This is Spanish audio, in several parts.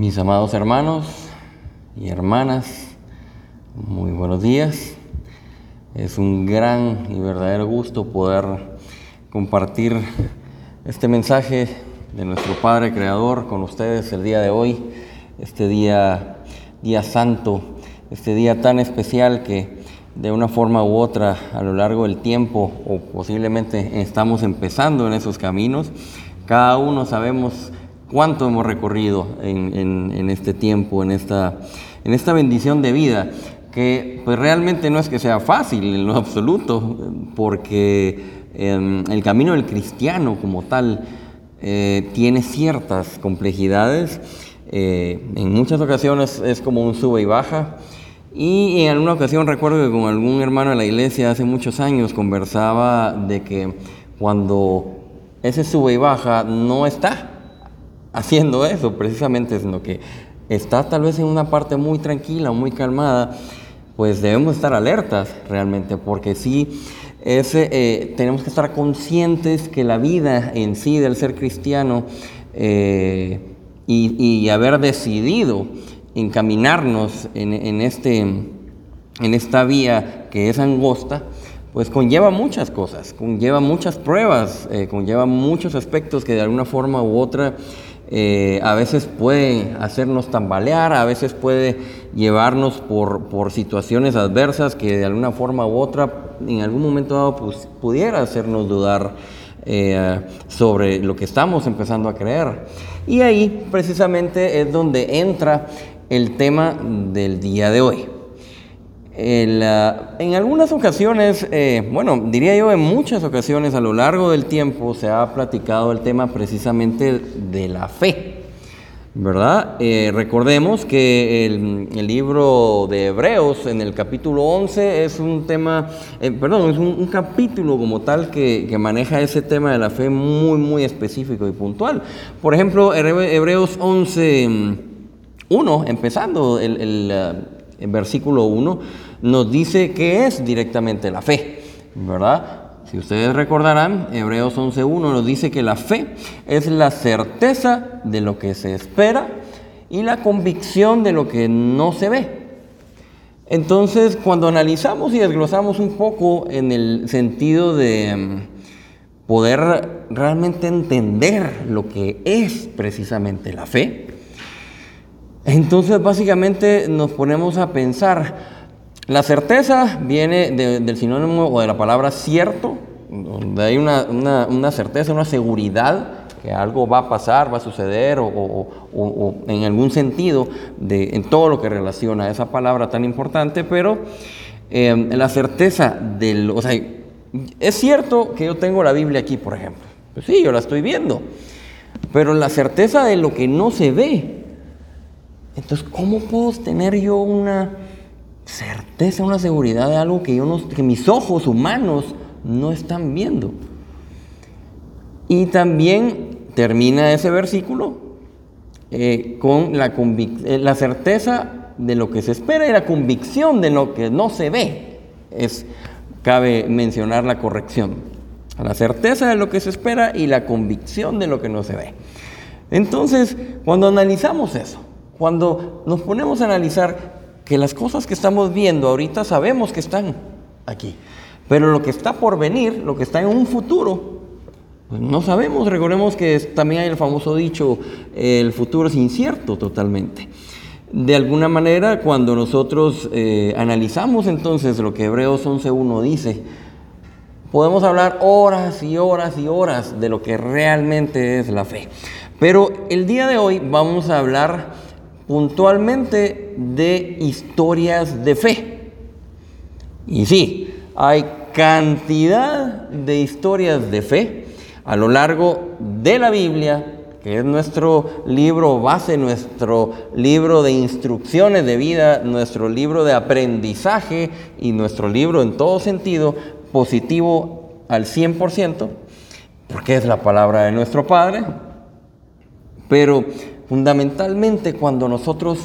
Mis amados hermanos y hermanas, muy buenos días. Es un gran y verdadero gusto poder compartir este mensaje de nuestro Padre Creador con ustedes el día de hoy, este día santo, este día tan especial que de una forma u otra a lo largo del tiempo, o posiblemente estamos empezando en esos caminos. Cada uno sabemos cuánto hemos recorrido en este tiempo, en esta bendición de vida, que pues realmente no es que sea fácil en lo absoluto, porque el camino del cristiano como tal tiene ciertas complejidades. En muchas ocasiones es como un sube y baja. Y en alguna ocasión recuerdo que con algún hermano de la iglesia hace muchos años conversaba de que cuando ese sube y baja no está haciendo eso precisamente, sino que está tal vez en una parte muy tranquila, muy calmada, pues debemos estar alertas realmente, porque sí, tenemos que estar conscientes que la vida en sí del ser cristiano y haber decidido encaminarnos en esta vía que es angosta, pues conlleva muchas cosas, conlleva muchas pruebas, conlleva muchos aspectos que de alguna forma u otra a veces pueden hacernos tambalear, a veces puede llevarnos por situaciones adversas que de alguna forma u otra en algún momento dado pues, pudiera hacernos dudar sobre lo que estamos empezando a creer. Y ahí precisamente es donde entra el tema del día de hoy. En algunas ocasiones, diría yo en muchas ocasiones a lo largo del tiempo se ha platicado el tema precisamente de la fe, ¿verdad? Recordemos que el libro de Hebreos en el capítulo 11 es un tema, es un capítulo como tal que maneja ese tema de la fe muy, muy específico y puntual. Por ejemplo, Hebreos 11:1, empezando el versículo 1, nos dice qué es directamente la fe, ¿verdad? Si ustedes recordarán, Hebreos 11:1 nos dice que la fe es la certeza de lo que se espera y la convicción de lo que no se ve. Entonces, cuando analizamos y desglosamos un poco en el sentido de poder realmente entender lo que es precisamente la fe, entonces básicamente nos ponemos a pensar. La certeza viene del sinónimo o de la palabra cierto, donde hay una certeza, una seguridad que algo va a pasar, va a suceder o en algún sentido en todo lo que relaciona a esa palabra tan importante, pero la certeza es cierto que yo tengo la Biblia aquí, por ejemplo. Pues sí, yo la estoy viendo, pero la certeza de lo que no se ve. Entonces, ¿cómo puedo tener yo una certeza, una seguridad de algo que mis ojos humanos no están viendo? Y también termina ese versículo con la certeza de lo que se espera y la convicción de lo que no se ve. Cabe mencionar la corrección. La certeza de lo que se espera y la convicción de lo que no se ve. Entonces, cuando analizamos eso, cuando nos ponemos a analizar que las cosas que estamos viendo ahorita sabemos que están aquí, pero lo que está por venir, lo que está en un futuro, pues no sabemos. Recordemos que también hay el famoso dicho, el futuro es incierto totalmente. De alguna manera, cuando nosotros analizamos entonces lo que Hebreos 11:1 dice, podemos hablar horas y horas y horas de lo que realmente es la fe. Pero el día de hoy vamos a hablar puntualmente de historias de fe. Y sí, hay cantidad de historias de fe a lo largo de la Biblia, que es nuestro libro base, nuestro libro de instrucciones de vida, nuestro libro de aprendizaje y nuestro libro en todo sentido positivo al 100%, porque es la palabra de nuestro Padre. Pero fundamentalmente cuando nosotros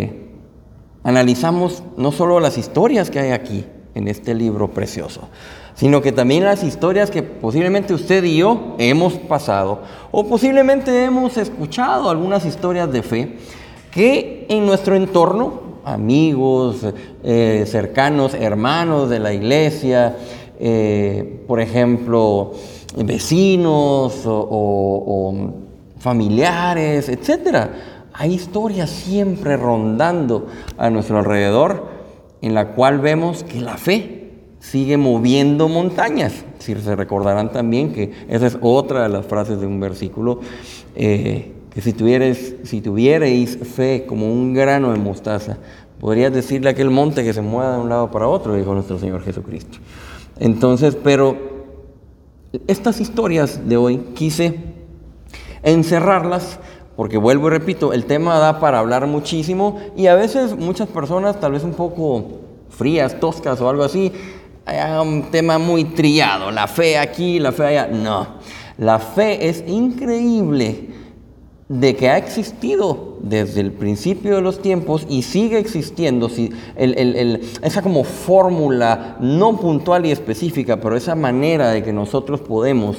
analizamos no solo las historias que hay aquí en este libro precioso, sino que también las historias que posiblemente usted y yo hemos pasado, o posiblemente hemos escuchado algunas historias de fe que en nuestro entorno, amigos, cercanos, hermanos de la iglesia, por ejemplo, vecinos o familiares, etcétera. Hay historias siempre rondando a nuestro alrededor en la cual vemos que la fe sigue moviendo montañas. Si se recordarán también que esa es otra de las frases de un versículo, que si tuvierais fe como un grano de mostaza, podrías decirle a aquel monte que se mueva de un lado para otro, dijo nuestro Señor Jesucristo. Entonces, pero estas historias de hoy quise encerrarlas, porque vuelvo y repito, el tema da para hablar muchísimo y a veces muchas personas tal vez un poco frías, toscas o algo así, hay un tema muy trillado, la fe aquí, la fe allá. No, la fe es increíble de que ha existido desde el principio de los tiempos y sigue existiendo. Esa como fórmula no puntual y específica, pero esa manera de que nosotros podemos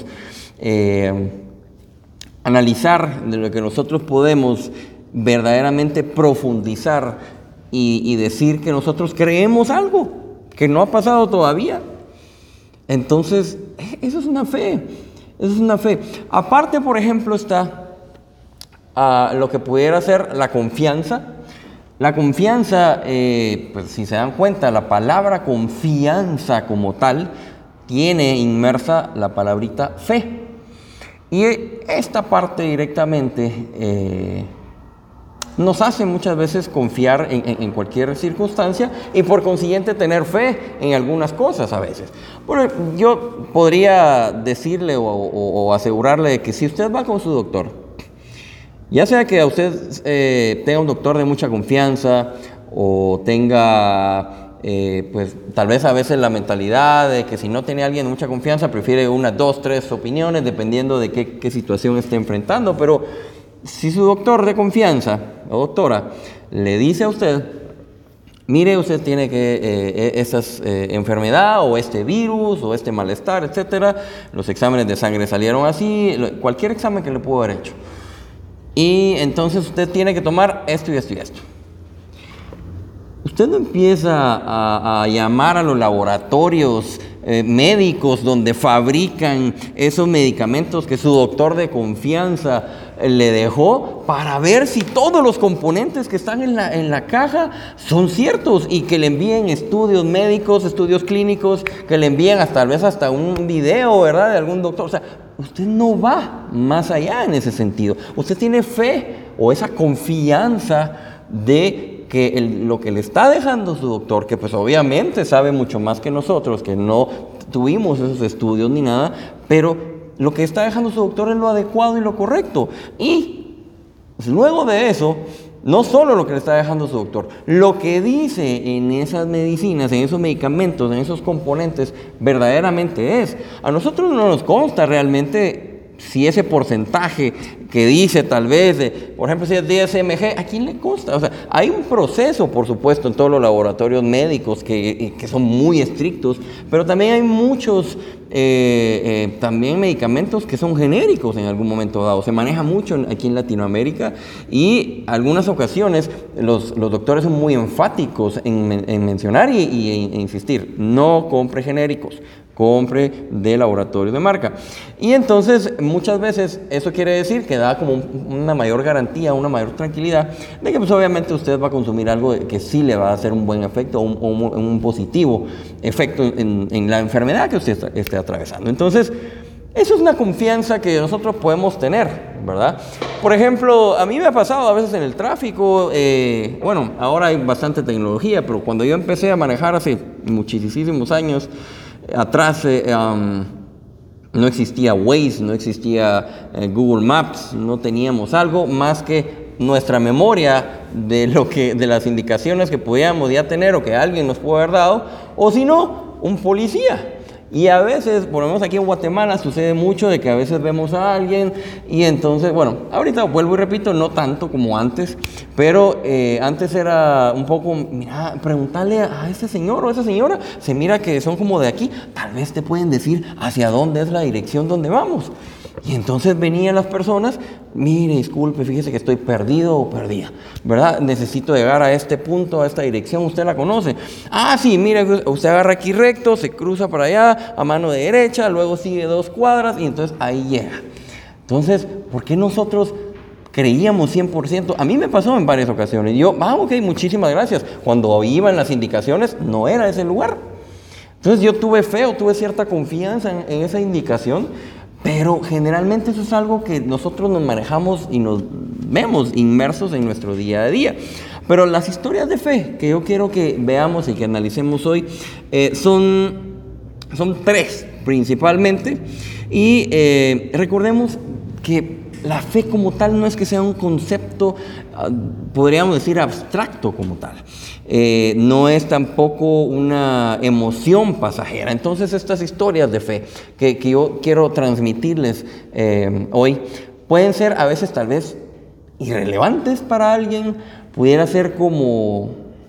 analizar, de lo que nosotros podemos verdaderamente profundizar y decir que nosotros creemos algo que no ha pasado todavía. Entonces, eso es una fe. Eso es una fe. Aparte, por ejemplo, está lo que pudiera ser la confianza. La confianza, pues si se dan cuenta, la palabra confianza como tal tiene inmersa la palabrita fe. Y esta parte directamente nos hace muchas veces confiar en cualquier circunstancia y por consiguiente tener fe en algunas cosas a veces. Bueno, yo podría decirle o asegurarle que si usted va con su doctor, ya sea que a usted tenga un doctor de mucha confianza o tenga pues tal vez a veces la mentalidad de que si no tiene alguien de mucha confianza prefiere unas 2, 3 opiniones dependiendo de qué situación esté enfrentando, pero si su doctor de confianza o doctora le dice a usted, mire, usted tiene que esta enfermedad o este virus o este malestar, etcétera, los exámenes de sangre salieron así, cualquier examen que le pudo haber hecho, y entonces usted tiene que tomar esto y esto y esto. Usted no empieza a llamar a los laboratorios médicos donde fabrican esos medicamentos que su doctor de confianza le dejó para ver si todos los componentes que están en la caja son ciertos y que le envíen estudios médicos, estudios clínicos, que le envíen tal vez hasta un video, ¿verdad?, de algún doctor. O sea, usted no va más allá en ese sentido. Usted tiene fe o esa confianza de que lo que le está dejando su doctor, que pues obviamente sabe mucho más que nosotros, que no tuvimos esos estudios ni nada, pero lo que está dejando su doctor es lo adecuado y lo correcto. Y pues, luego de eso, no solo lo que le está dejando su doctor, lo que dice en esas medicinas, en esos medicamentos, en esos componentes, verdaderamente es. A nosotros no nos consta realmente si ese porcentaje que dice tal vez, por ejemplo, si es DSMG, ¿a quién le consta? O sea, hay un proceso, por supuesto, en todos los laboratorios médicos que son muy estrictos, pero también hay muchos también medicamentos que son genéricos en algún momento dado. Se maneja mucho aquí en Latinoamérica y algunas ocasiones los doctores son muy enfáticos en mencionar e insistir, no compre genéricos, compre de laboratorio de marca. Y entonces muchas veces eso quiere decir que da como una mayor garantía, una mayor tranquilidad de que pues obviamente usted va a consumir algo que sí le va a hacer un buen efecto, un positivo efecto en la enfermedad que usted esté atravesando. Entonces eso es una confianza que nosotros podemos tener, ¿verdad? Por ejemplo, a mí me ha pasado a veces en el tráfico, bueno, ahora hay bastante tecnología, pero cuando yo empecé a manejar hace muchísimos años atrás, no existía Waze, no existía Google Maps, no teníamos algo más que nuestra memoria de las indicaciones que podíamos ya tener o que alguien nos pudo haber dado, o si no, un policía. Y a veces, por lo menos aquí en Guatemala, sucede mucho de que a veces vemos a alguien y entonces, bueno, ahorita vuelvo y repito, no tanto como antes, pero antes era un poco, mira, preguntarle a ese señor o a esa señora, se mira que son como de aquí, tal vez te pueden decir hacia dónde es la dirección donde vamos. Y entonces venían las personas, mire, disculpe, fíjese que estoy perdido o perdida, ¿verdad? Necesito llegar a este punto, a esta dirección, ¿usted la conoce? Ah, sí, mire, usted agarra aquí recto, se cruza para allá, a mano derecha, luego sigue 2 cuadras y entonces ahí llega. Entonces, ¿por qué nosotros creíamos 100%? A mí me pasó en varias ocasiones. Yo, ok, muchísimas gracias. Cuando iban las indicaciones, no era ese lugar. Entonces yo tuve fe o tuve cierta confianza en esa indicación. Pero generalmente eso es algo que nosotros nos manejamos y nos vemos inmersos en nuestro día a día. Pero las historias de fe que yo quiero que veamos y que analicemos hoy son 3 principalmente. Y recordemos que la fe como tal no es que sea un concepto, podríamos decir, abstracto como tal. No es tampoco una emoción pasajera. Entonces estas historias de fe que yo quiero transmitirles hoy pueden ser a veces tal vez irrelevantes para alguien, pudiera ser como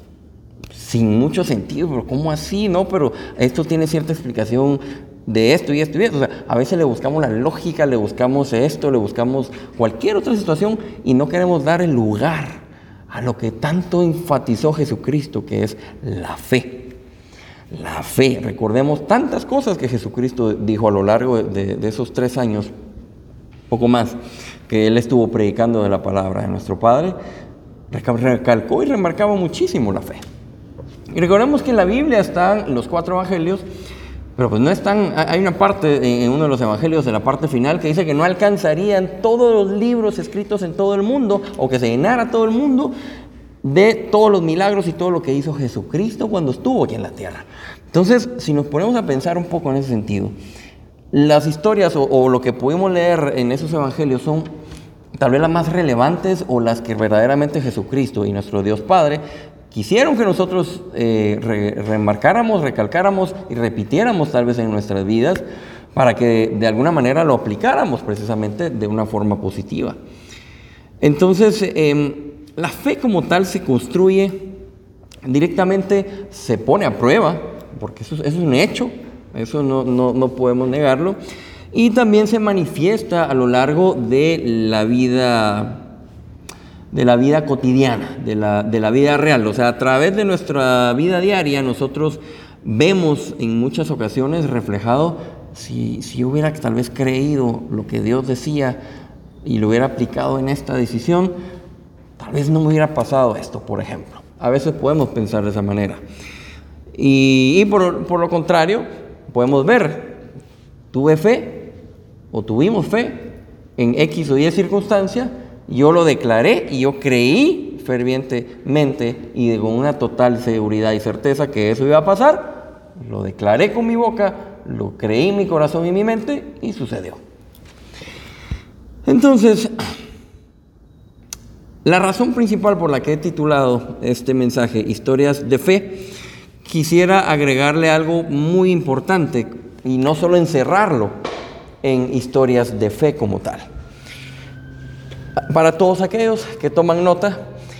sin mucho sentido, pero ¿cómo así? No, pero esto tiene cierta explicación de esto y esto y esto. O sea, a veces le buscamos la lógica, le buscamos esto, le buscamos cualquier otra situación y no queremos dar el lugar a lo que tanto enfatizó Jesucristo, que es la fe. La fe. Recordemos tantas cosas que Jesucristo dijo a lo largo de esos 3 años, poco más, que Él estuvo predicando de la palabra de nuestro Padre. Recalcó y remarcaba muchísimo la fe. Y recordemos que en la Biblia están los 4 evangelios, pero pues no están, hay una parte en uno de los evangelios, en la parte final, que dice que no alcanzarían todos los libros escritos en todo el mundo, o que se llenara todo el mundo de todos los milagros y todo lo que hizo Jesucristo cuando estuvo aquí en la tierra. Entonces, si nos ponemos a pensar un poco en ese sentido, las historias o lo que pudimos leer en esos evangelios son tal vez las más relevantes o las que verdaderamente Jesucristo y nuestro Dios Padre quisieron que nosotros remarcáramos, recalcáramos y repitiéramos tal vez en nuestras vidas para que de alguna manera lo aplicáramos precisamente de una forma positiva. Entonces, la fe como tal se construye directamente, se pone a prueba, porque eso es un hecho, eso no podemos negarlo, y también se manifiesta a lo largo de la vida cotidiana, de la vida real. O sea, a través de nuestra vida diaria nosotros vemos en muchas ocasiones reflejado, si yo hubiera tal vez creído lo que Dios decía y lo hubiera aplicado en esta decisión, tal vez no me hubiera pasado esto, por ejemplo. A veces podemos pensar de esa manera. Y por lo contrario, podemos ver, tuve fe o tuvimos fe en X o Y circunstancia. Yo lo declaré y yo creí fervientemente y con una total seguridad y certeza que eso iba a pasar. Lo declaré con mi boca, lo creí en mi corazón y en mi mente y sucedió. Entonces, la razón principal por la que he titulado este mensaje Historias de Fe, quisiera agregarle algo muy importante y no solo encerrarlo en historias de fe como tal. Para todos aquellos que toman nota,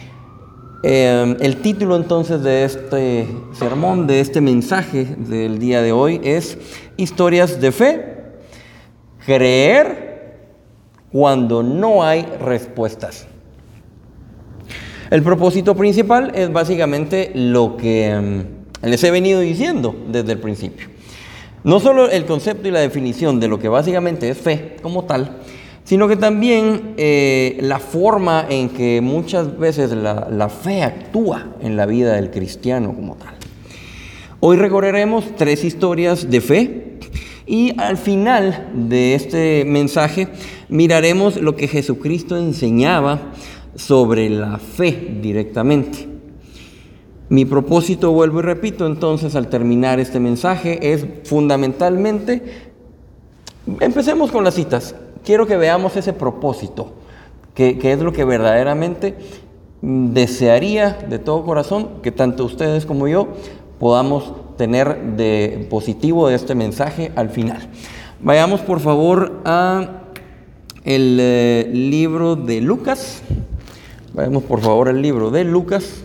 el título entonces de este sermón, de este mensaje del día de hoy es Historias de Fe, creer cuando no hay respuestas. El propósito principal es básicamente lo que les he venido diciendo desde el principio. No solo el concepto y la definición de lo que básicamente es fe como tal, sino que también la forma en que muchas veces la fe actúa en la vida del cristiano como tal. Hoy recorreremos 3 historias de fe y al final de este mensaje miraremos lo que Jesucristo enseñaba sobre la fe directamente. Mi propósito, vuelvo y repito, entonces al terminar este mensaje es fundamentalmente, empecemos con las citas. Quiero que veamos ese propósito, que es lo que verdaderamente desearía de todo corazón que tanto ustedes como yo podamos tener de positivo de este mensaje al final. Vayamos por favor a el libro de Lucas. Vayamos por favor al libro de Lucas,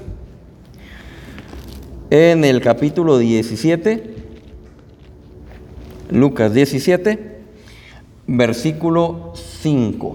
en el capítulo 17, Lucas 17, versículo 5.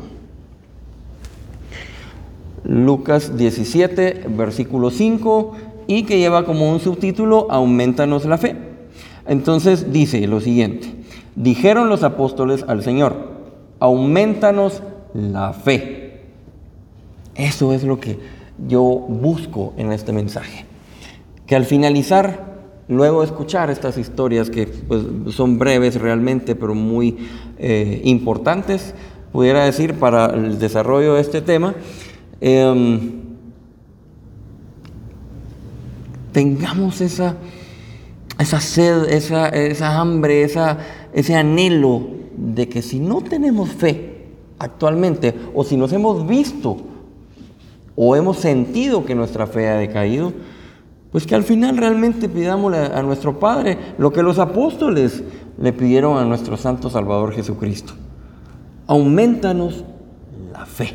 Lucas 17, versículo 5, y que lleva como un subtítulo, aumentanos la fe. Entonces dice lo siguiente: dijeron los apóstoles al Señor, aumentanos la fe. Eso es lo que yo busco en este mensaje. Que al finalizar, luego de escuchar estas historias que pues, son breves realmente, pero muy importantes, pudiera decir, para el desarrollo de este tema, tengamos esa sed, esa hambre, ese anhelo de que si no tenemos fe actualmente, o si nos hemos visto o hemos sentido que nuestra fe ha decaído, pues que al final realmente pidámosle a nuestro Padre lo que los apóstoles le pidieron a nuestro Santo Salvador Jesucristo: aumentanos la fe.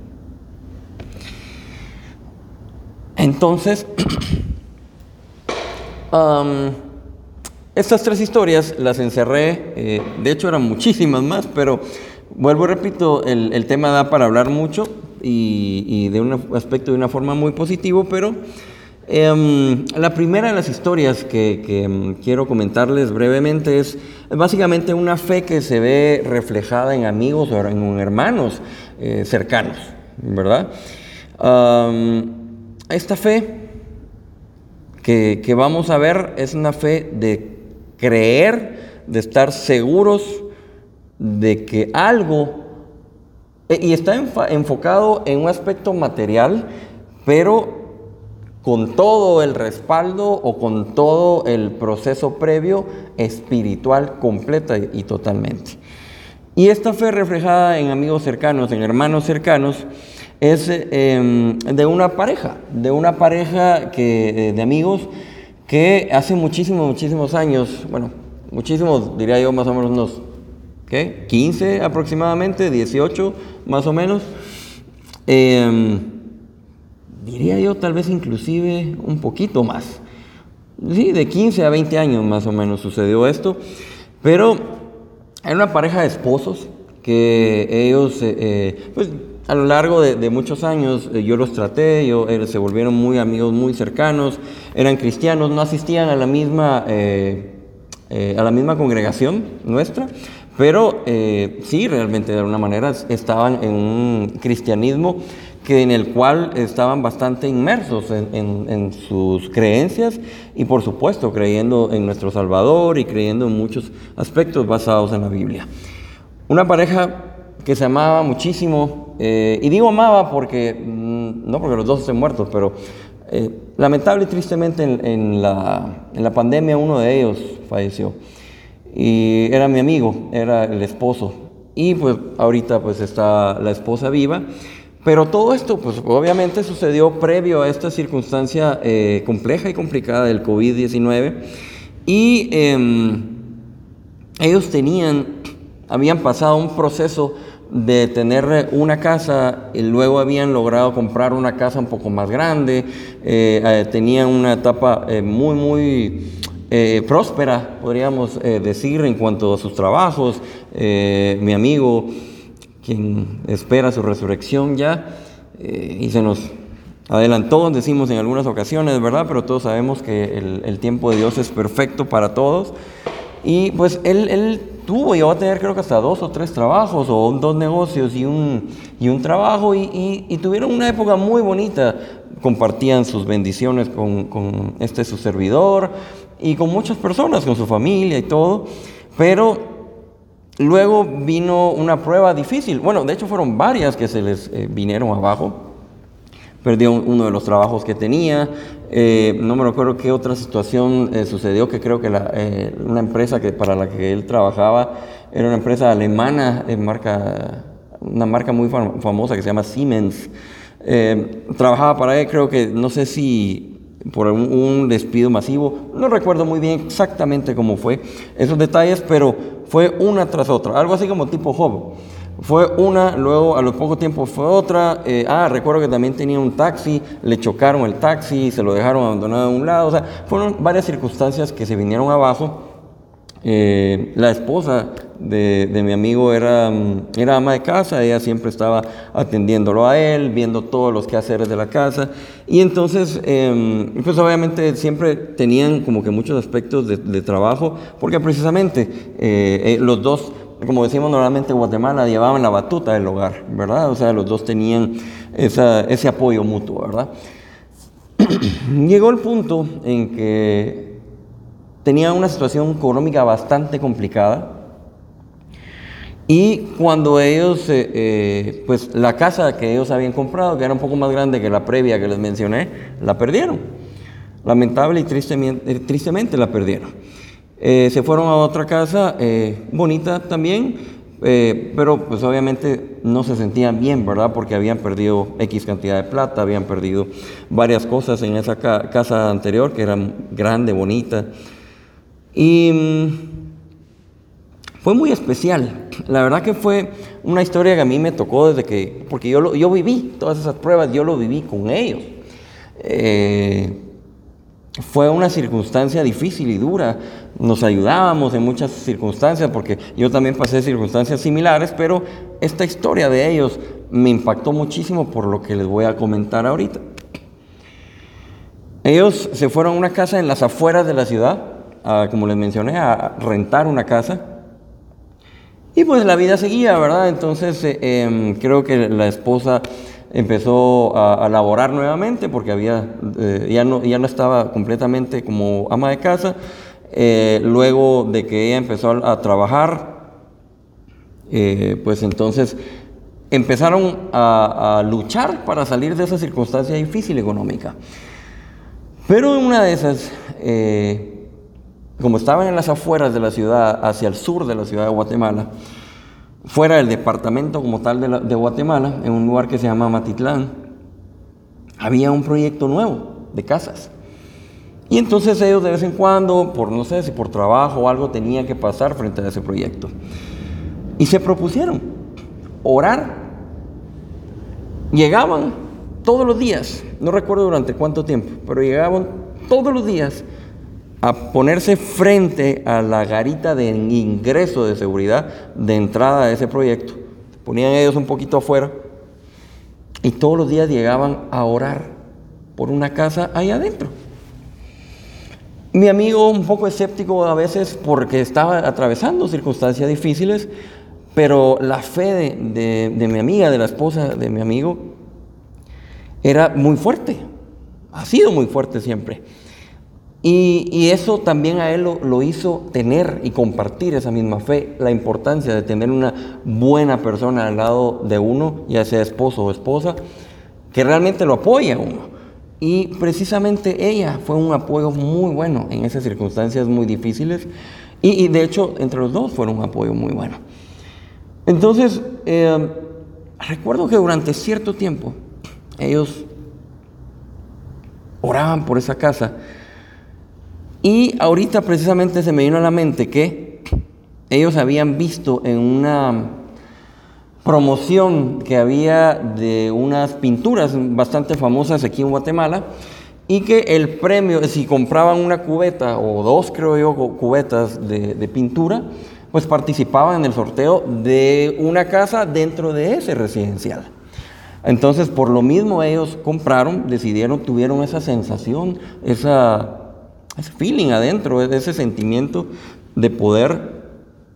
Entonces, estas tres historias las encerré, de hecho eran muchísimas más, pero vuelvo y repito, el tema da para hablar mucho y de un aspecto de una forma muy positiva, pero la primera de las historias que quiero comentarles brevemente es básicamente una fe que se ve reflejada en amigos o en hermanos cercanos, ¿verdad? Esta fe que vamos a ver es una fe de creer, de estar seguros de que algo, y está enfocado en un aspecto material, pero con todo el respaldo o con todo el proceso previo espiritual completa y totalmente. Y esta fe reflejada en amigos cercanos, en hermanos cercanos, es de una pareja de amigos que hace muchísimos años, bueno, muchísimos, diría yo, más o menos unos 15 aproximadamente, 18 más o menos, diría yo tal vez inclusive un poquito más, sí, de 15 a 20 años más o menos sucedió esto, pero era una pareja de esposos que ellos, pues a lo largo de muchos años yo los traté, se volvieron muy amigos, muy cercanos, eran cristianos, no asistían a la misma congregación nuestra, pero sí, realmente de alguna manera estaban en un cristianismo en el cual estaban bastante inmersos en sus creencias y por supuesto creyendo en nuestro Salvador y creyendo en muchos aspectos basados en la Biblia. Una pareja que se amaba muchísimo, y digo amaba porque, no porque los dos estén muertos, pero lamentable y tristemente en la pandemia uno de ellos falleció. Y era mi amigo, era el esposo. Y pues ahorita pues está la esposa viva. Pero todo esto pues obviamente sucedió previo a esta circunstancia compleja y complicada del COVID-19. Y ellos habían pasado un proceso de tener una casa y luego habían logrado comprar una casa un poco más grande. Tenían una etapa muy próspera, podríamos decir, en cuanto a sus trabajos. Mi amigo, quien espera su resurrección ya, y se nos adelantó, decimos en algunas ocasiones, ¿verdad? Pero todos sabemos que el tiempo de Dios es perfecto para todos. Y pues él llegó a tener creo que hasta 2 o 3 trabajos, o 2 negocios y un trabajo, y tuvieron una época muy bonita. Compartían sus bendiciones con su servidor y con muchas personas, con su familia y todo, pero luego vino una prueba difícil. Bueno, de hecho fueron varias que se les vinieron abajo. Perdió uno de los trabajos que tenía. No me recuerdo qué otra situación sucedió, que creo que una empresa para la que él trabajaba era una empresa alemana, una marca muy famosa que se llama Siemens. Trabajaba para él, creo que, no sé si por un despido masivo. No recuerdo muy bien exactamente cómo fue esos detalles, pero fue una tras otra, algo así como tipo Job. Fue una, luego a lo poco tiempo fue otra. Recuerdo que también tenía un taxi, le chocaron el taxi, se lo dejaron abandonado a un lado. O sea, fueron varias circunstancias que se vinieron abajo. La esposa de mi amigo era ama de casa, ella siempre estaba atendiéndolo a él, viendo todos los quehaceres de la casa, y entonces, pues obviamente siempre tenían como que muchos aspectos de trabajo, porque precisamente los dos, como decimos normalmente en Guatemala, llevaban la batuta del hogar, ¿verdad? O sea, los dos tenían ese apoyo mutuo, ¿verdad? Llegó el punto en que tenía una situación económica bastante complicada, y cuando ellos, pues la casa que ellos habían comprado, que era un poco más grande que la previa que les mencioné, la perdieron. Lamentable y tristemente la perdieron. Se fueron a otra casa, bonita también, pero pues obviamente no se sentían bien, ¿verdad? Porque habían perdido X cantidad de plata, habían perdido varias cosas en esa casa anterior, que era grande, bonita. Y fue muy especial. La verdad que fue una historia que a mí me tocó desde que, porque yo viví todas esas pruebas, yo lo viví con ellos. Fue una circunstancia difícil y dura. Nos ayudábamos en muchas circunstancias, porque yo también pasé circunstancias similares, pero esta historia de ellos me impactó muchísimo por lo que les voy a comentar ahorita. Ellos se fueron a una casa en las afueras de la ciudad, como les mencioné, a rentar una casa. Y pues la vida seguía, ¿verdad? Entonces creo que la esposa empezó a laborar nuevamente, porque ya no estaba completamente como ama de casa. Luego de que ella empezó a trabajar, pues entonces empezaron a luchar para salir de esa circunstancia difícil económica. Pero en una de esas, como estaban en las afueras de la ciudad, hacia el sur de la ciudad de Guatemala, fuera del departamento como tal de Guatemala, en un lugar que se llama Matitlán, había un proyecto nuevo de casas. Y entonces ellos de vez en cuando, no sé si por trabajo o algo, tenían que pasar frente a ese proyecto. Y se propusieron orar. Llegaban todos los días, no recuerdo durante cuánto tiempo, pero llegaban todos los días a ponerse frente a la garita de ingreso de seguridad de entrada a ese proyecto. Ponían ellos un poquito afuera y todos los días llegaban a orar por una casa ahí adentro. Mi amigo, un poco escéptico a veces porque estaba atravesando circunstancias difíciles, pero la fe de mi amiga, de la esposa de mi amigo, era muy fuerte, ha sido muy fuerte siempre. Y eso también a él lo hizo tener y compartir esa misma fe, la importancia de tener una buena persona al lado de uno, ya sea esposo o esposa, que realmente lo apoya a uno. Y precisamente ella fue un apoyo muy bueno en esas circunstancias muy difíciles, y de hecho entre los dos fueron un apoyo muy bueno. Entonces, recuerdo que durante cierto tiempo ellos oraban por esa casa. Y ahorita precisamente se me vino a la mente que ellos habían visto en una promoción que había de unas pinturas bastante famosas aquí en Guatemala, y que el premio, si compraban una cubeta o dos, creo yo, cubetas de pintura, pues participaban en el sorteo de una casa dentro de ese residencial. Entonces, por lo mismo ellos compraron, tuvieron esa sensación, ese feeling adentro, ese sentimiento de poder,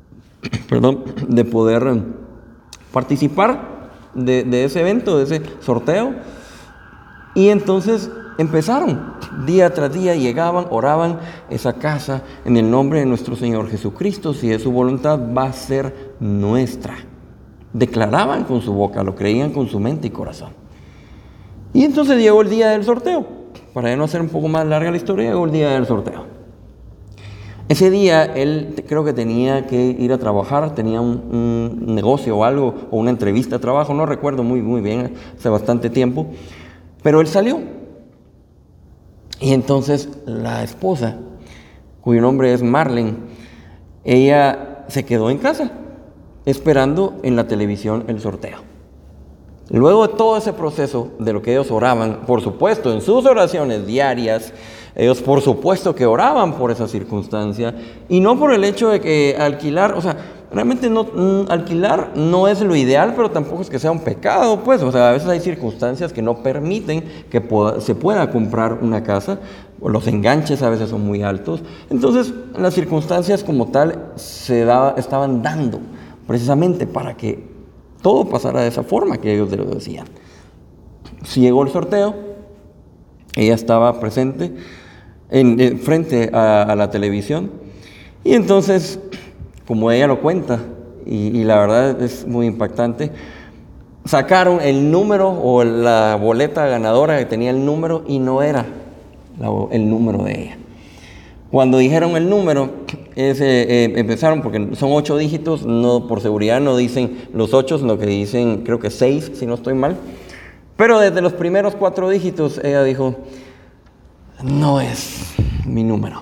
participar de ese evento, de ese sorteo. Y entonces empezaron, día tras día llegaban, oraban, esa casa en el nombre de nuestro Señor Jesucristo, si es su voluntad, va a ser nuestra. Declaraban con su boca, lo creían con su mente y corazón. Y entonces llegó el día del sorteo. Para no hacer un poco más larga la historia, llegó el día del sorteo. Ese día él creo que tenía que ir a trabajar, tenía un negocio o algo, o una entrevista de trabajo, no recuerdo muy bien, hace bastante tiempo, pero él salió. Y entonces la esposa, cuyo nombre es Marlene, ella se quedó en casa esperando en la televisión el sorteo. Luego de todo ese proceso de lo que ellos oraban, por supuesto, en sus oraciones diarias, ellos por supuesto que oraban por esa circunstancia y no por el hecho de que alquilar, o sea, realmente alquilar no es lo ideal, pero tampoco es que sea un pecado, pues, o sea, a veces hay circunstancias que no permiten que se pueda comprar una casa, o los enganches a veces son muy altos, entonces las circunstancias como tal estaban dando precisamente para que todo pasara de esa forma que ellos lo decían. Si llegó el sorteo, ella estaba presente frente a la televisión y entonces, como ella lo cuenta, y la verdad es muy impactante, sacaron el número o la boleta ganadora que tenía el número y no era el número de ella. Cuando dijeron el número, empezaron, porque son 8 dígitos, no, por seguridad no dicen los 8, sino que dicen, creo que 6, si no estoy mal. Pero desde los primeros 4 dígitos, ella dijo, no es mi número.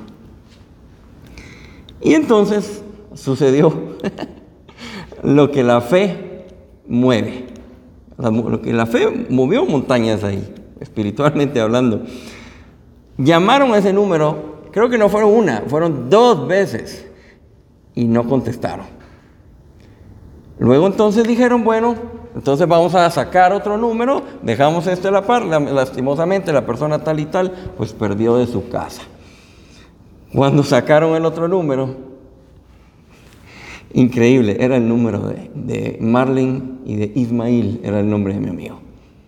Y entonces sucedió lo que la fe mueve. Lo que la fe movió montañas ahí, espiritualmente hablando. Llamaron a ese número. Creo que no fueron una, fueron 2 veces y no contestaron. Luego entonces dijeron, bueno, entonces vamos a sacar otro número, dejamos este a la par, lastimosamente la persona tal y tal, pues perdió de su casa. Cuando sacaron el otro número, increíble, era el número de Marlene y de Ismael, era el nombre de mi amigo.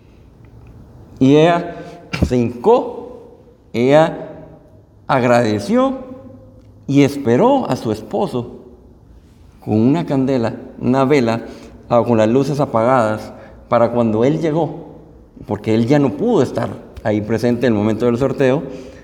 Y ella se hincó, ella agradeció y esperó a su esposo con una candela, una vela, con las luces apagadas, para cuando él llegó, porque él ya no pudo estar ahí presente en el momento del sorteo.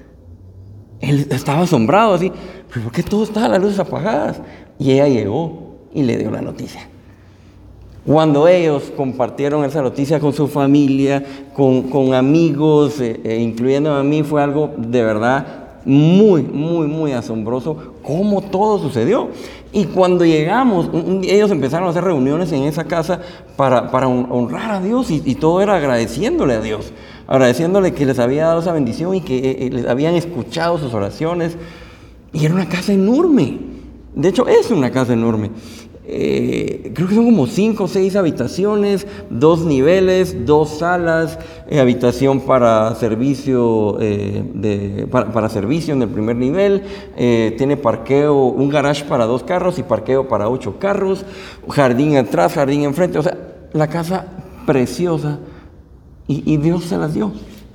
Él estaba asombrado así, ¿pero por qué todo estaba las luces apagadas? Y ella llegó y le dio la noticia. Cuando ellos compartieron esa noticia con su familia, con amigos, incluyendo a mí, fue algo de verdad muy, muy, muy asombroso cómo todo sucedió. Y cuando llegamos, ellos empezaron a hacer reuniones en esa casa para honrar a Dios y todo era agradeciéndole a Dios, agradeciéndole que les había dado esa bendición y que les habían escuchado sus oraciones. Y era una casa enorme, de hecho es una casa enorme. Creo que son como 5 o 6 habitaciones, 2 niveles, 2 salas, habitación para servicio, para servicio en el primer nivel, tiene parqueo, un garage para 2 carros y parqueo para 8 carros, jardín atrás, jardín enfrente, o sea, la casa preciosa y Dios se las dio.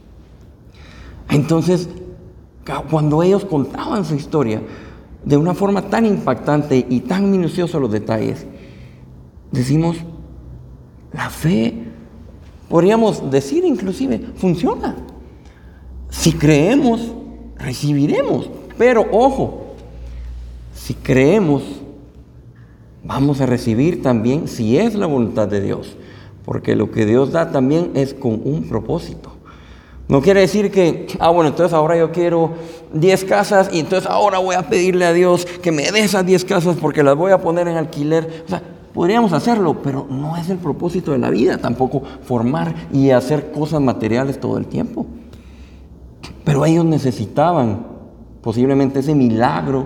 Entonces, cuando ellos contaban su historia, de una forma tan impactante y tan minuciosa los detalles, decimos, la fe, podríamos decir inclusive, funciona. Si creemos, recibiremos. Pero ojo, si creemos, vamos a recibir también si es la voluntad de Dios. Porque lo que Dios da también es con un propósito. No quiere decir que, bueno, entonces ahora yo quiero 10 casas y entonces ahora voy a pedirle a Dios que me dé esas 10 casas porque las voy a poner en alquiler. O sea, podríamos hacerlo, pero no es el propósito de la vida tampoco formar y hacer cosas materiales todo el tiempo. Pero ellos necesitaban posiblemente ese milagro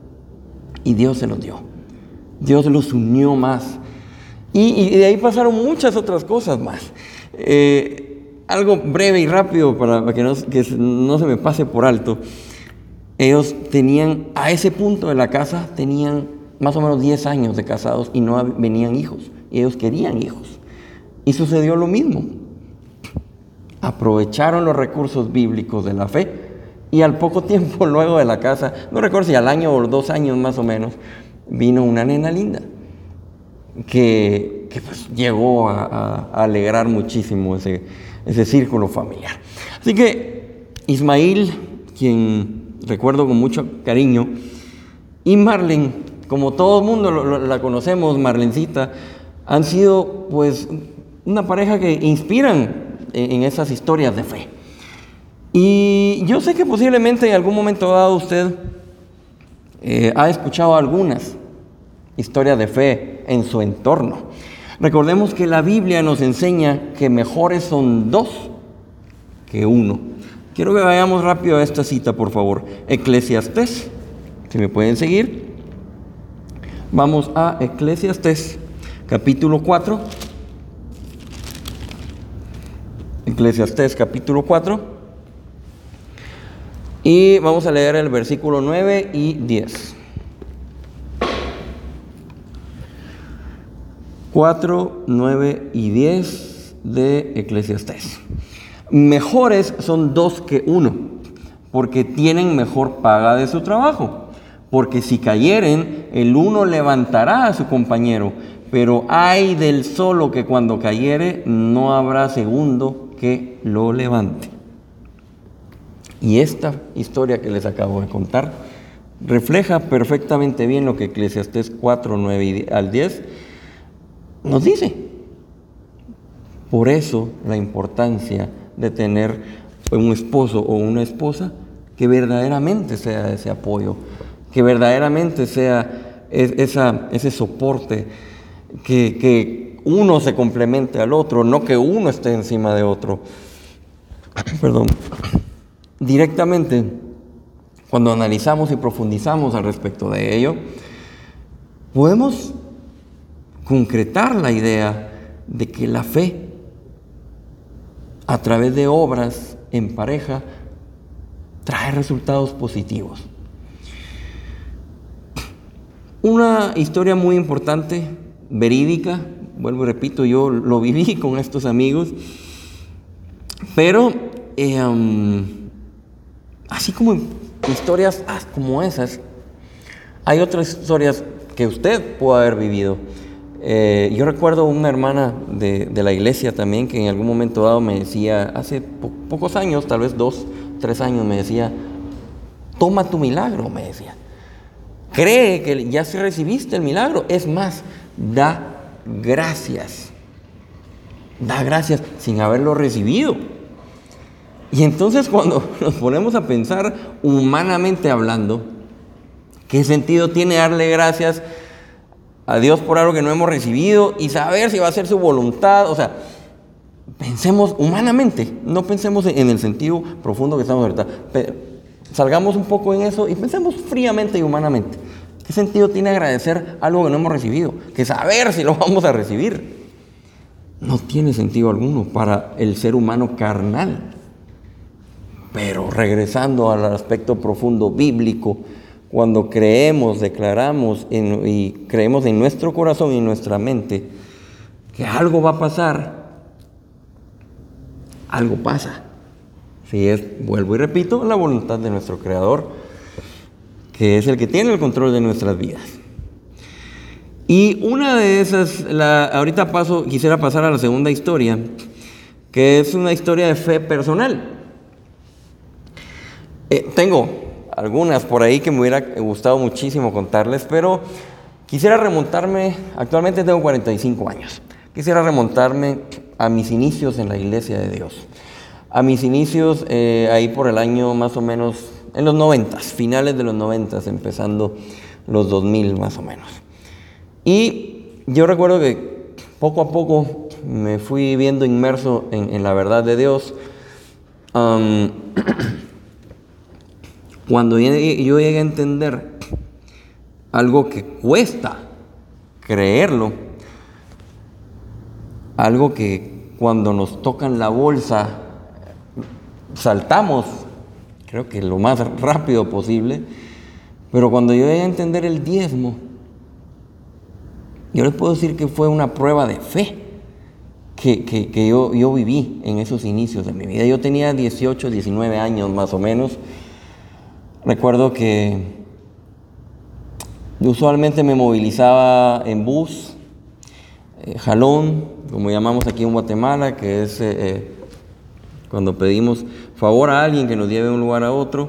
y Dios se los dio. Dios los unió más. Y de ahí pasaron muchas otras cosas más. Algo breve y rápido para que no se me pase por alto. Ellos tenían, a ese punto de la casa, tenían más o menos 10 años de casados y no venían hijos. Y ellos querían hijos. Y sucedió lo mismo. Aprovecharon los recursos bíblicos de la fe y al poco tiempo luego de la casa, no recuerdo si al año o 2 años más o menos, vino una nena linda que pues llegó a alegrar muchísimo ese círculo familiar. Así que Ismael, quien recuerdo con mucho cariño, y Marlene, como todo el mundo la conocemos, Marlencita, han sido pues una pareja que inspiran en esas historias de fe. Y yo sé que posiblemente en algún momento dado usted ha escuchado algunas historias de fe en su entorno. Recordemos que la Biblia nos enseña que mejores son dos que uno. Quiero que vayamos rápido a esta cita, por favor. Eclesiastés, si me pueden seguir. Vamos a Eclesiastés, capítulo 4. Eclesiastés, capítulo 4. Y vamos a leer el versículo 9 y 10. 4, 9 y 10 de Eclesiastés. Mejores son dos que uno, porque tienen mejor paga de su trabajo. Porque si cayeren, el uno levantará a su compañero, pero ay del solo que cuando cayere no habrá segundo que lo levante. Y esta historia que les acabo de contar refleja perfectamente bien lo que Eclesiastés 4, 9 al 10 nos dice. Por eso la importancia de tener un esposo o una esposa que verdaderamente sea ese apoyo, que verdaderamente sea ese soporte, que uno se complemente al otro, no que uno esté encima de otro. Perdón. Directamente, cuando analizamos y profundizamos al respecto de ello, podemos concretar la idea de que la fe, a través de obras en pareja, trae resultados positivos. Una historia muy importante, verídica, vuelvo y repito, yo lo viví con estos amigos, pero así como historias como esas, hay otras historias que usted puede haber vivido. Yo recuerdo una hermana de la iglesia también que en algún momento dado me decía, hace pocos años, tal vez 2, 3 años, me decía, toma tu milagro, me decía. Cree que ya se recibiste el milagro. Es más, da gracias. Da gracias sin haberlo recibido. Y entonces cuando nos ponemos a pensar humanamente hablando, ¿qué sentido tiene darle gracias a Dios por algo que no hemos recibido y saber si va a ser su voluntad? O sea, pensemos humanamente, no pensemos en el sentido profundo que estamos ahorita. Salgamos un poco en eso y pensemos fríamente y humanamente. ¿Qué sentido tiene agradecer algo que no hemos recibido? Que saber si lo vamos a recibir. No tiene sentido alguno para el ser humano carnal. Pero regresando al aspecto profundo bíblico, cuando creemos, declaramos y creemos en nuestro corazón y en nuestra mente que algo va a pasar, algo pasa. Si es, vuelvo y repito, la voluntad de nuestro Creador, que es el que tiene el control de nuestras vidas. Y una de esas, ahorita quisiera pasar a la segunda historia, que es una historia de fe personal. Tengo algunas por ahí que me hubiera gustado muchísimo contarles, pero quisiera remontarme, actualmente tengo 45 años, quisiera remontarme a mis inicios en la Iglesia de Dios. A mis inicios ahí por el año más o menos, en los 90, finales de los 90, empezando los 2000 más o menos. Y yo recuerdo que poco a poco me fui viendo inmerso en la verdad de Dios. Cuando yo llegué a entender algo que cuesta creerlo, algo que cuando nos tocan la bolsa saltamos, creo que lo más rápido posible, pero cuando yo llegué a entender el diezmo, yo les puedo decir que fue una prueba de fe que yo viví en esos inicios de mi vida. Yo tenía 18, 19 años más o menos. Recuerdo que usualmente me movilizaba en bus, jalón, como llamamos aquí en Guatemala, que es cuando pedimos favor a alguien que nos lleve de un lugar a otro.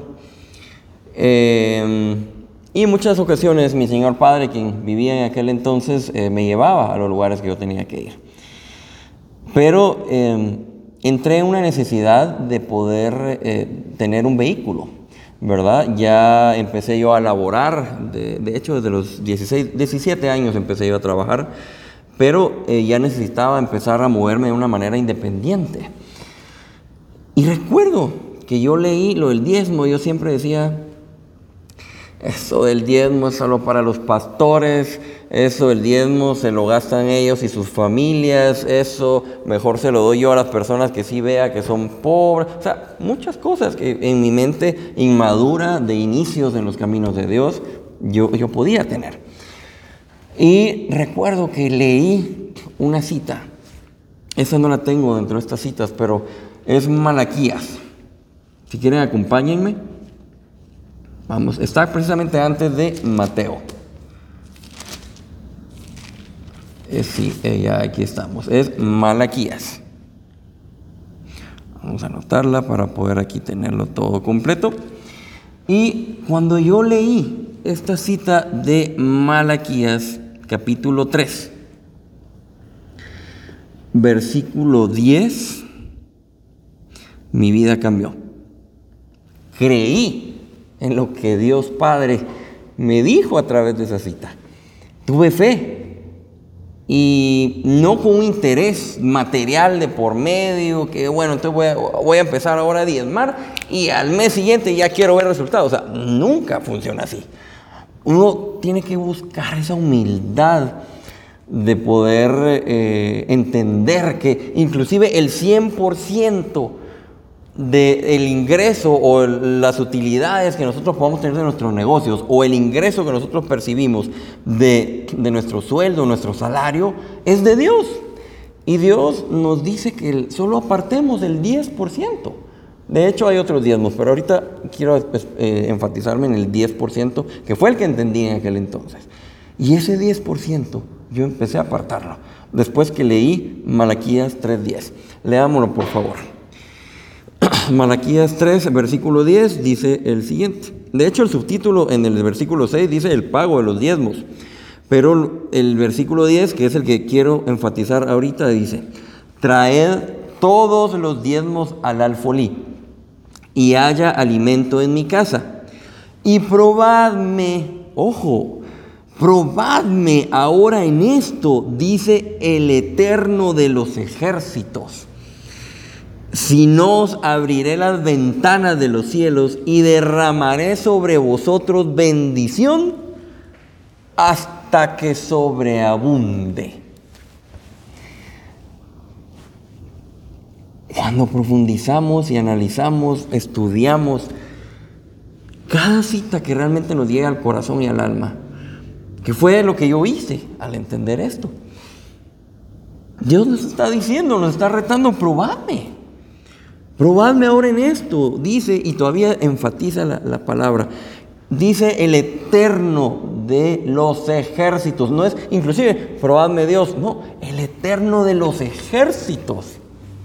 Y en muchas ocasiones mi señor padre, quien vivía en aquel entonces, me llevaba a los lugares que yo tenía que ir. Pero entré en una necesidad de poder tener un vehículo, ¿verdad? Ya empecé yo a laborar, de hecho desde los 17 años empecé yo a trabajar, pero ya necesitaba empezar a moverme de una manera independiente. Y recuerdo que yo leí lo del diezmo, yo siempre decía, eso del diezmo es solo para los pastores, eso del diezmo se lo gastan ellos y sus familias, eso mejor se lo doy yo a las personas que sí vea que son pobres. O sea, muchas cosas que en mi mente inmadura de inicios en los caminos de Dios yo podía tener. Y recuerdo que leí una cita, esa no la tengo dentro de estas citas, pero es Malaquías. Si quieren acompáñenme. Vamos, está precisamente antes de Mateo. Sí, ya aquí estamos. Es Malaquías. Vamos a anotarla para poder aquí tenerlo todo completo. Y cuando yo leí esta cita de Malaquías, capítulo 3, versículo 10, mi vida cambió. Creí en lo que Dios Padre me dijo a través de esa cita. Tuve fe y no con un interés material de por medio, que bueno, entonces voy a empezar ahora a diezmar y al mes siguiente ya quiero ver resultados. O sea, nunca funciona así. Uno tiene que buscar esa humildad de poder entender que inclusive el 100% del ingreso o las utilidades que nosotros podamos tener de nuestros negocios o el ingreso que nosotros percibimos de nuestro sueldo, nuestro salario, es de Dios. Y Dios nos dice que solo apartemos el 10%. De hecho hay otros diezmos, pero ahorita quiero enfatizarme en el 10%, que fue el que entendí en aquel entonces. Y ese 10% yo empecé a apartarlo, después que leí Malaquías 3:10. Leámoslo por favor. Malaquías 3, versículo 10 dice el siguiente. De hecho, el subtítulo en el versículo 6 dice el pago de los diezmos. Pero el versículo 10, que es el que quiero enfatizar ahorita, dice: traed todos los diezmos al alfolí, y haya alimento en mi casa. Y probadme, ojo, probadme ahora en esto, dice el Eterno de los ejércitos. Si no os abriré las ventanas de los cielos y derramaré sobre vosotros bendición hasta que sobreabunde. Cuando profundizamos y analizamos, estudiamos cada cita que realmente nos llega al corazón y al alma, que fue lo que yo hice al entender esto, Dios nos está diciendo, nos está retando, probadme. Probadme ahora en esto, dice, y todavía enfatiza la palabra, dice el Eterno de los ejércitos. No es inclusive probadme Dios, no, el Eterno de los ejércitos.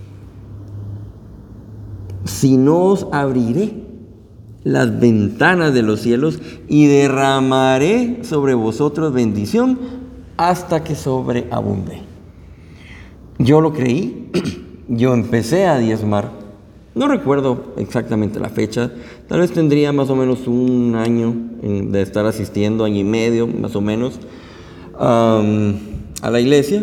Si no os abriré las ventanas de los cielos y derramaré sobre vosotros bendición hasta que sobreabunde. Yo lo creí, yo empecé a diezmar. No recuerdo exactamente la fecha, tal vez tendría más o menos un año de estar asistiendo, año y medio más o menos, a la iglesia.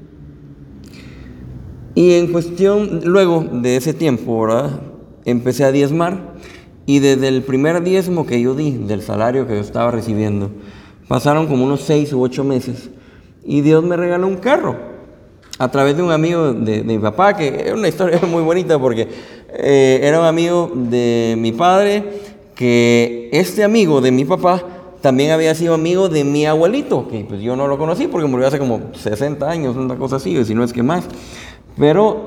Y en cuestión, luego de ese tiempo, ¿verdad?, empecé a diezmar, y desde el primer diezmo que yo di, del salario que yo estaba recibiendo, pasaron como unos 6 u 8 meses, y Dios me regaló un carro, a través de un amigo de mi papá, que es una historia muy bonita porque era un amigo de mi padre, que este amigo de mi papá también había sido amigo de mi abuelito, que pues yo no lo conocí porque murió hace como 60 años, una cosa así, si no es que más. Pero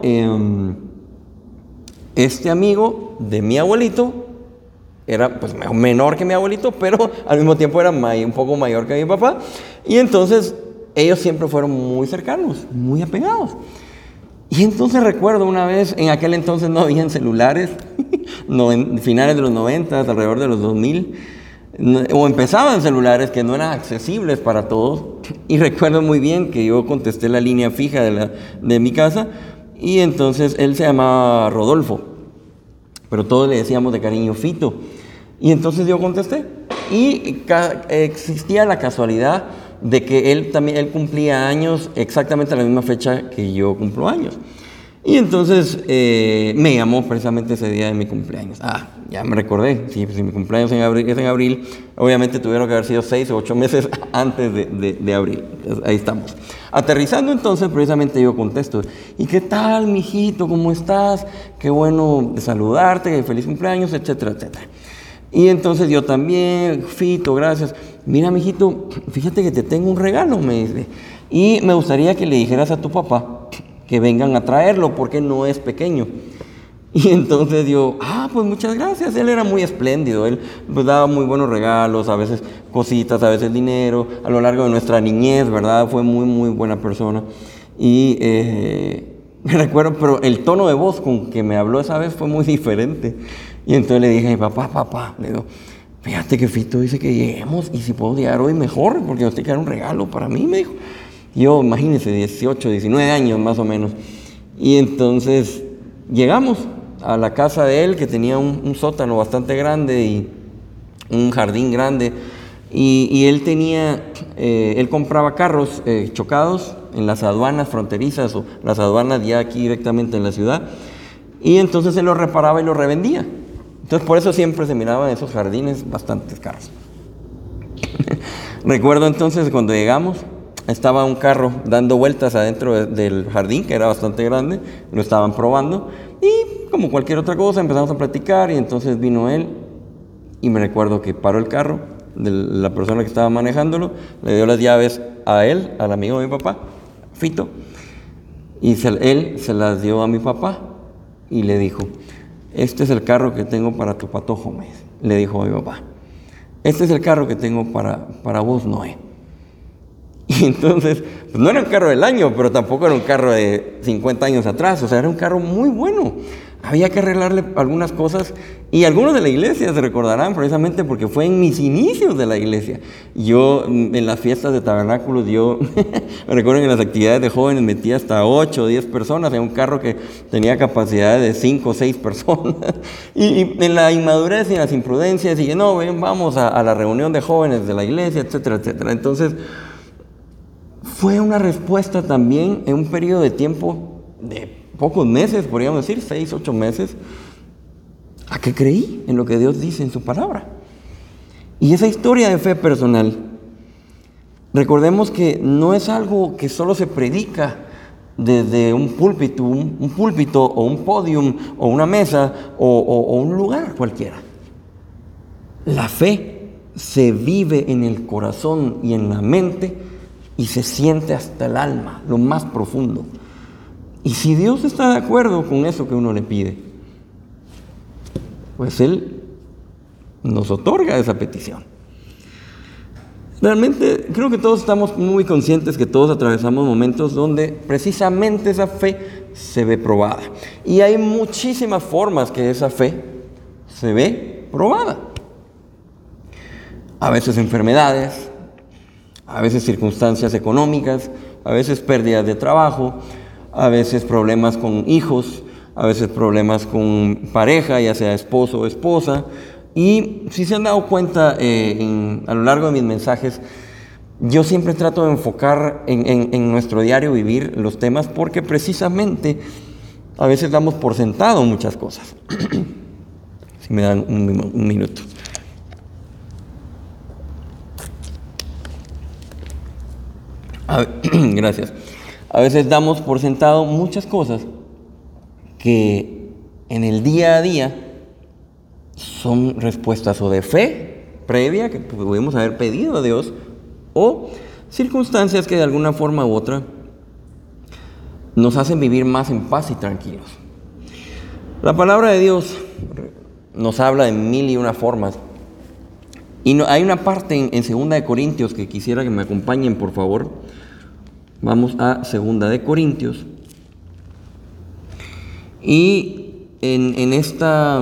este amigo de mi abuelito era pues menor que mi abuelito, pero al mismo tiempo era un poco mayor que mi papá, y entonces ellos siempre fueron muy cercanos, muy apegados. Y entonces recuerdo una vez, en aquel entonces no habían celulares, finales de los 90, alrededor de los 2000, o empezaban celulares que no eran accesibles para todos. Y recuerdo muy bien que yo contesté la línea fija de mi casa, y entonces él se llamaba Rodolfo, pero todos le decíamos de cariño Fito. Y entonces yo contesté, y existía la casualidad de que él cumplía años exactamente a la misma fecha que yo cumplo años. Y entonces me llamó precisamente ese día de mi cumpleaños. Ya me recordé, si mi cumpleaños es en abril, obviamente tuvieron que haber sido 6 o 8 meses antes de abril. Entonces, ahí estamos. Aterrizando entonces, precisamente yo contesto, ¿y qué tal, mijito? ¿Cómo estás? Qué bueno saludarte, feliz cumpleaños, etcétera, etcétera. Y entonces yo también, Fito, gracias. Mira, mijito, fíjate que te tengo un regalo, me dice. Y me gustaría que le dijeras a tu papá que vengan a traerlo porque no es pequeño. Y entonces yo, pues muchas gracias. Él era muy espléndido, él pues daba muy buenos regalos, a veces cositas, a veces dinero, a lo largo de nuestra niñez, ¿verdad? Fue muy, muy buena persona. Y me recuerdo, pero el tono de voz con que me habló esa vez fue muy diferente. Y entonces le dije, papá, le digo, fíjate que Fito dice que lleguemos y si puedo llegar hoy mejor, porque usted quiere un regalo para mí, me dijo. Yo, imagínense, 18, 19 años más o menos. Y entonces llegamos a la casa de él, que tenía un sótano bastante grande y un jardín grande. Y él compraba carros chocados en las aduanas fronterizas o las aduanas ya aquí directamente en la ciudad. Y entonces él los reparaba y los revendía. Entonces por eso siempre se miraban en esos jardines bastantes carros. Recuerdo entonces cuando llegamos, estaba un carro dando vueltas adentro del jardín, que era bastante grande, lo estaban probando, y como cualquier otra cosa empezamos a platicar, y entonces vino él, y me recuerdo que paró el carro de la persona que estaba manejándolo, le dio las llaves a él, al amigo de mi papá, Fito, y él se las dio a mi papá, y le dijo, este es el carro que tengo para tu patojo, le dijo a mi papá, este es el carro que tengo para vos, Noé. Y entonces, pues no era un carro del año, pero tampoco era un carro de 50 años atrás, o sea, era un carro muy bueno. Había que arreglarle algunas cosas, y algunos de la iglesia se recordarán precisamente porque fue en mis inicios de la iglesia. Yo, en las fiestas de tabernáculos, me recuerdo que en las actividades de jóvenes metía hasta 8 o 10 personas en un carro que tenía capacidad de 5 o 6 personas. Y en la inmadurez y en las imprudencias, dije, no, vamos a la reunión de jóvenes de la iglesia, etcétera, etcétera. Entonces, fue una respuesta también en un periodo de tiempo de pocos meses, podríamos decir, 6, 8 meses, a que creí en lo que Dios dice en su palabra. Y esa historia de fe personal, recordemos que no es algo que solo se predica desde un púlpito o un podium o una mesa o un lugar cualquiera. La fe se vive en el corazón y en la mente y se siente hasta el alma, lo más profundo. Y si Dios está de acuerdo con eso que uno le pide, pues Él nos otorga esa petición. Realmente creo que todos estamos muy conscientes que todos atravesamos momentos donde precisamente esa fe se ve probada. Y hay muchísimas formas que esa fe se ve probada. A veces enfermedades, a veces circunstancias económicas, a veces pérdidas de trabajo, a veces problemas con hijos, a veces problemas con pareja, ya sea esposo o esposa. Y si se han dado cuenta a lo largo de mis mensajes, yo siempre trato de enfocar en nuestro diario vivir los temas porque precisamente a veces damos por sentado muchas cosas. Si me dan un minuto. Gracias. A veces damos por sentado muchas cosas que en el día a día son respuestas o de fe previa que pudimos haber pedido a Dios o circunstancias que de alguna forma u otra nos hacen vivir más en paz y tranquilos. La palabra de Dios nos habla de 1001 formas. Y hay una parte en 2 de Corintios que quisiera que me acompañen, por favor. Vamos a 2 de Corintios. Y en esta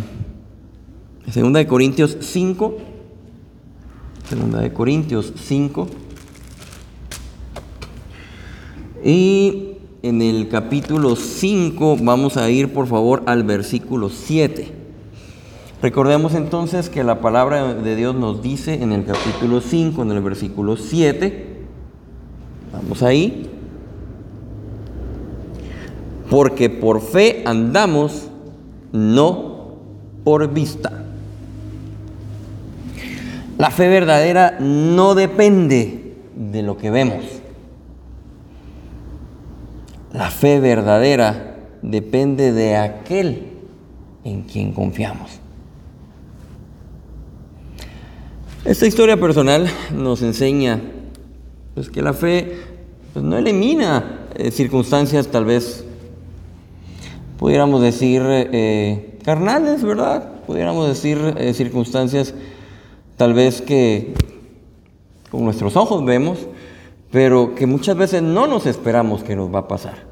2 de Corintios 5, 2 de Corintios 5, y en el capítulo 5, vamos a ir por favor al versículo 7. Recordemos entonces que la palabra de Dios nos dice en el capítulo 5, en el versículo 7, vamos ahí, porque por fe andamos, no por vista. La fe verdadera no depende de lo que vemos. La fe verdadera depende de aquel en quien confiamos. Esta historia personal nos enseña pues, que la fe pues, no elimina circunstancias tal vez, pudiéramos decir, carnales, ¿verdad? Pudiéramos decir circunstancias tal vez que con nuestros ojos vemos, pero que muchas veces no nos esperamos que nos va a pasar.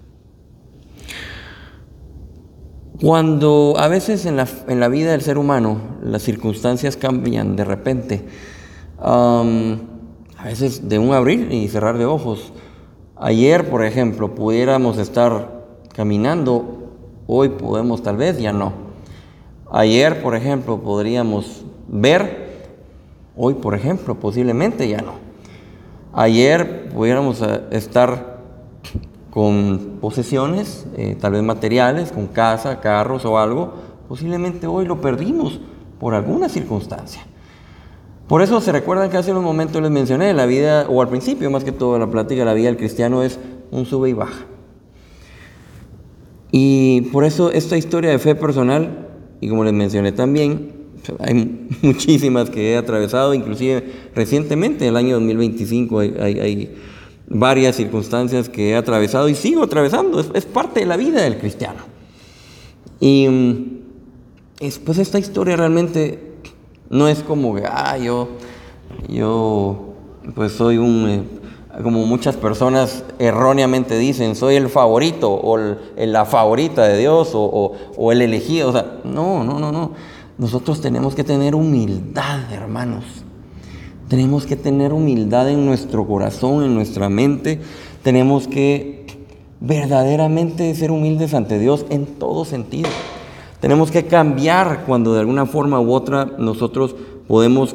Cuando a veces en la vida del ser humano las circunstancias cambian de repente, a veces de un abrir y cerrar de ojos. Ayer, por ejemplo, pudiéramos estar caminando, hoy podemos tal vez ya no. Ayer, por ejemplo, podríamos ver, hoy, por ejemplo, posiblemente ya no. Ayer pudiéramos estar con posesiones, tal vez materiales, con casa, carros o algo, posiblemente hoy lo perdimos por alguna circunstancia. Por eso se recuerdan que hace unos momentos les mencioné, la vida, o al principio más que todo de la plática, la vida del cristiano es un sube y baja. Y por eso esta historia de fe personal, y como les mencioné también, hay muchísimas que he atravesado, inclusive recientemente, el año 2025, hay varias circunstancias que he atravesado y sigo atravesando, es parte de la vida del cristiano. Y pues esta historia realmente no es como que, yo pues soy como muchas personas erróneamente dicen, soy el favorito o la favorita de Dios o el elegido. O sea, no. Nosotros tenemos que tener humildad, hermanos. Tenemos que tener humildad en nuestro corazón, en nuestra mente. Tenemos que verdaderamente ser humildes ante Dios en todo sentido. Tenemos que cambiar cuando de alguna forma u otra nosotros podemos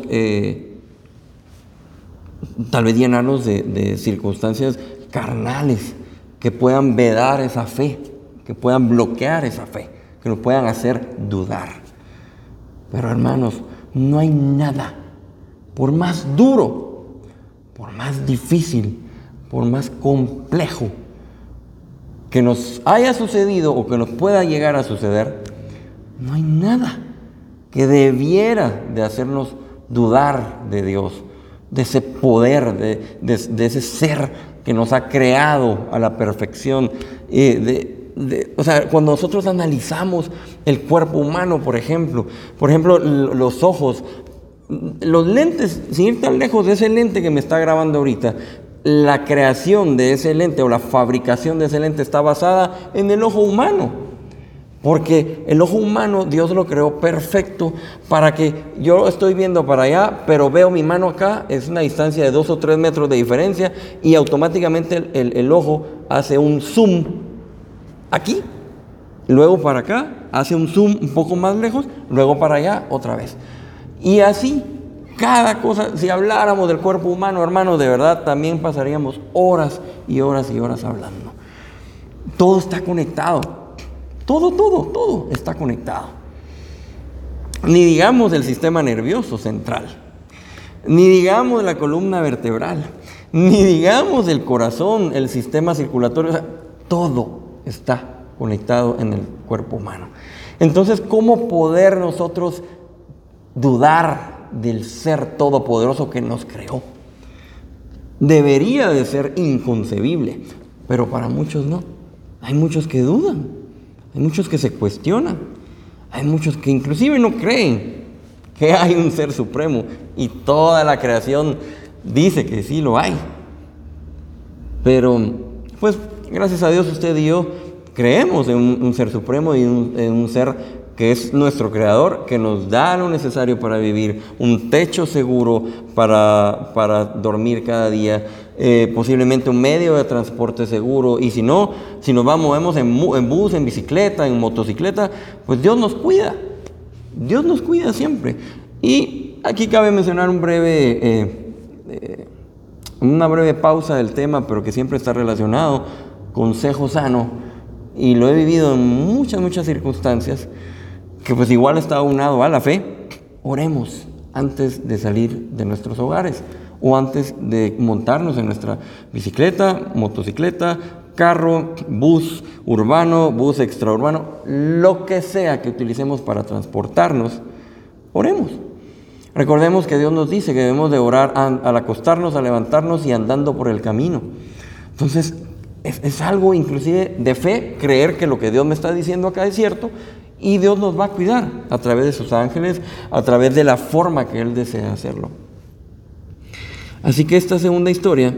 tal vez llenarnos de circunstancias carnales que puedan vedar esa fe, que puedan bloquear esa fe, que nos puedan hacer dudar. Pero hermanos, no hay nada, por más duro, por más difícil, por más complejo que nos haya sucedido o que nos pueda llegar a suceder, no hay nada que debiera de hacernos dudar de Dios, de ese poder, de ese ser que nos ha creado a la perfección. O sea, cuando nosotros analizamos el cuerpo humano, por ejemplo, los ojos, los lentes, sin ir tan lejos de ese lente que me está grabando ahorita, la creación de ese lente o la fabricación de ese lente está basada en el ojo humano. Porque el ojo humano Dios lo creó perfecto para que yo estoy viendo para allá, pero veo mi mano acá, es una distancia de 2 o 3 metros de diferencia y automáticamente el ojo hace un zoom aquí, luego para acá, hace un zoom un poco más lejos, luego para allá otra vez. Y así, cada cosa, si habláramos del cuerpo humano, hermanos, de verdad también pasaríamos horas y horas y horas hablando. Todo está conectado. Todo está conectado. Ni digamos el sistema nervioso central, ni digamos la columna vertebral, ni digamos el corazón, el sistema circulatorio. O sea, todo está conectado en el cuerpo humano. Entonces, ¿cómo poder nosotros dudar del ser todopoderoso que nos creó? Debería de ser inconcebible, pero para muchos no. Hay muchos que dudan. Hay muchos que se cuestionan, hay muchos que inclusive no creen que hay un ser supremo y toda la creación dice que sí lo hay. Pero, pues, gracias a Dios usted y yo creemos en un ser supremo y en un ser que es nuestro creador, que nos da lo necesario para vivir, un techo seguro para dormir cada día, posiblemente un medio de transporte seguro, y si no, si nos movemos en bus, en bicicleta, en motocicleta, pues Dios nos cuida siempre. Y aquí cabe mencionar una breve pausa del tema, pero que siempre está relacionado, consejo sano, y lo he vivido en muchas circunstancias, que pues igual está aunado a la fe. Oremos antes de salir de nuestros hogares o antes de montarnos en nuestra bicicleta, motocicleta, carro, bus urbano, bus extraurbano, lo que sea que utilicemos para transportarnos. Oremos. Recordemos que Dios nos dice que debemos de orar al acostarnos, al levantarnos y andando por el camino. Entonces es algo inclusive de fe, creer que lo que Dios me está diciendo acá es cierto, y Dios nos va a cuidar a través de sus ángeles, a través de la forma que Él desea hacerlo. Así que esta segunda historia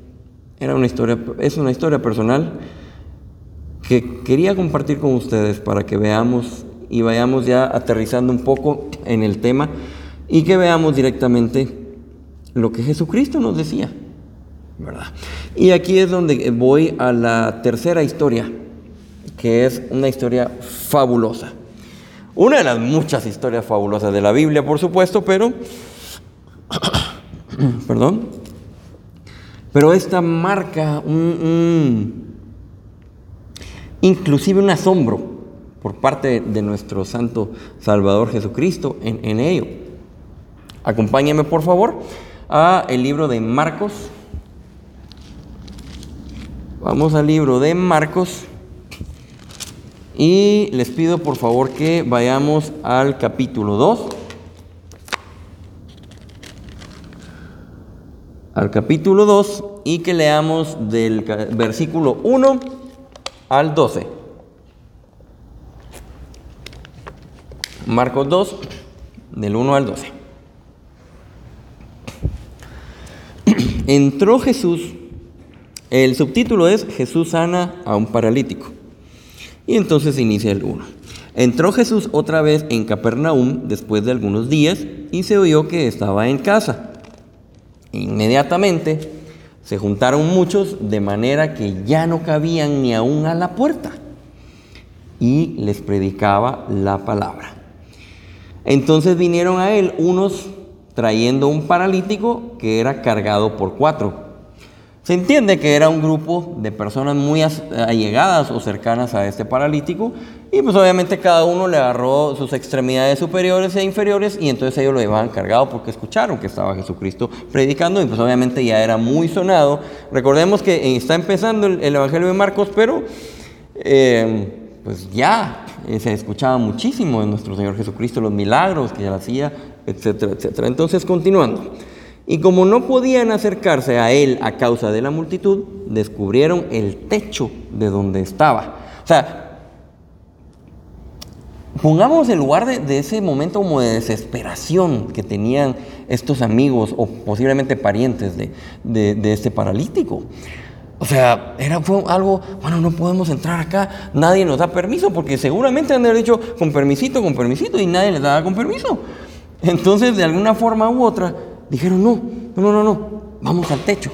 es una historia personal que quería compartir con ustedes para que veamos y vayamos ya aterrizando un poco en el tema y que veamos directamente lo que Jesucristo nos decía, ¿verdad? Y aquí es donde voy a la tercera historia, que es una historia fabulosa. Una de las muchas historias fabulosas de la Biblia, por supuesto, pero pero esta marca inclusive un asombro por parte de nuestro Santo Salvador Jesucristo en ello. Acompáñenme, por favor, a el libro de Marcos. Vamos al libro de Marcos. Y les pido por favor que vayamos al capítulo 2. Al capítulo 2 y que leamos del versículo 1 al 12. Marcos 2, del 1 al 12. Entró Jesús, el subtítulo es Jesús sana a un paralítico. Y entonces inicia el 1. Entró Jesús otra vez en Capernaum después de algunos días y se oyó que estaba en casa. Inmediatamente se juntaron muchos de manera que ya no cabían ni aún a la puerta y les predicaba la palabra. Entonces vinieron a él unos trayendo un paralítico que era cargado por 4. Se entiende que era un grupo de personas muy allegadas o cercanas a este paralítico y pues obviamente cada uno le agarró sus extremidades superiores e inferiores y entonces ellos lo llevaban cargado porque escucharon que estaba Jesucristo predicando y pues obviamente ya era muy sonado. Recordemos que está empezando el Evangelio de Marcos, pero pues ya se escuchaba muchísimo de nuestro Señor Jesucristo, los milagros que él hacía, etcétera, etcétera. Entonces, continuando. Y como no podían acercarse a él a causa de la multitud, descubrieron el techo de donde estaba. O sea, pongamos el lugar de ese momento como de desesperación que tenían estos amigos o posiblemente parientes de este paralítico. O sea, fue algo, bueno, no podemos entrar acá, nadie nos da permiso, porque seguramente han de haber dicho con permisito, y nadie les daba con permiso. Entonces, de alguna forma u otra, dijeron, no, vamos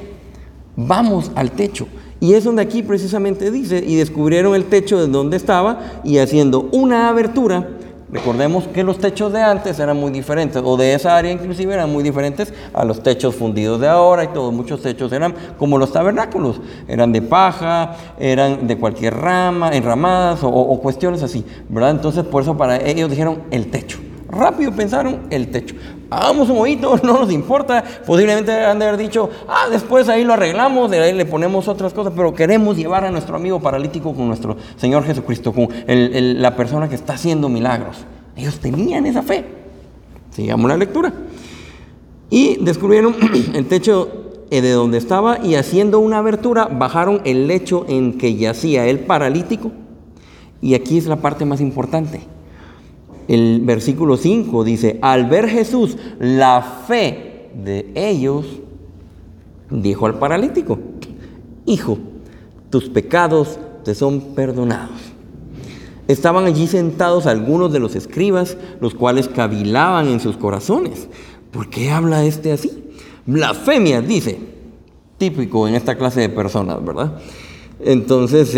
al techo. Y es donde aquí precisamente dice, y descubrieron el techo de donde estaba, y haciendo una abertura. Recordemos que los techos de antes eran muy diferentes, o de esa área inclusive eran muy diferentes a los techos fundidos de ahora y todo. Muchos techos eran como los tabernáculos, eran de paja, eran de cualquier rama, enramadas o cuestiones así, ¿verdad? Entonces por eso para ellos dijeron el techo. Rápido pensaron el techo. Hagamos un hoyito, no nos importa. Posiblemente han de haber dicho, después ahí lo arreglamos, de ahí le ponemos otras cosas, pero queremos llevar a nuestro amigo paralítico con nuestro Señor Jesucristo, con la persona que está haciendo milagros. Ellos tenían esa fe. Sigamos la lectura. Y descubrieron el techo de donde estaba y haciendo una abertura, bajaron el lecho en que yacía el paralítico. Y aquí es la parte más importante. El versículo 5 dice, al ver Jesús la fe de ellos, dijo al paralítico, hijo, tus pecados te son perdonados. Estaban allí sentados algunos de los escribas, los cuales cavilaban en sus corazones. ¿Por qué habla este así? Blasfemias, dice. típico en esta clase de personas, ¿verdad? Entonces,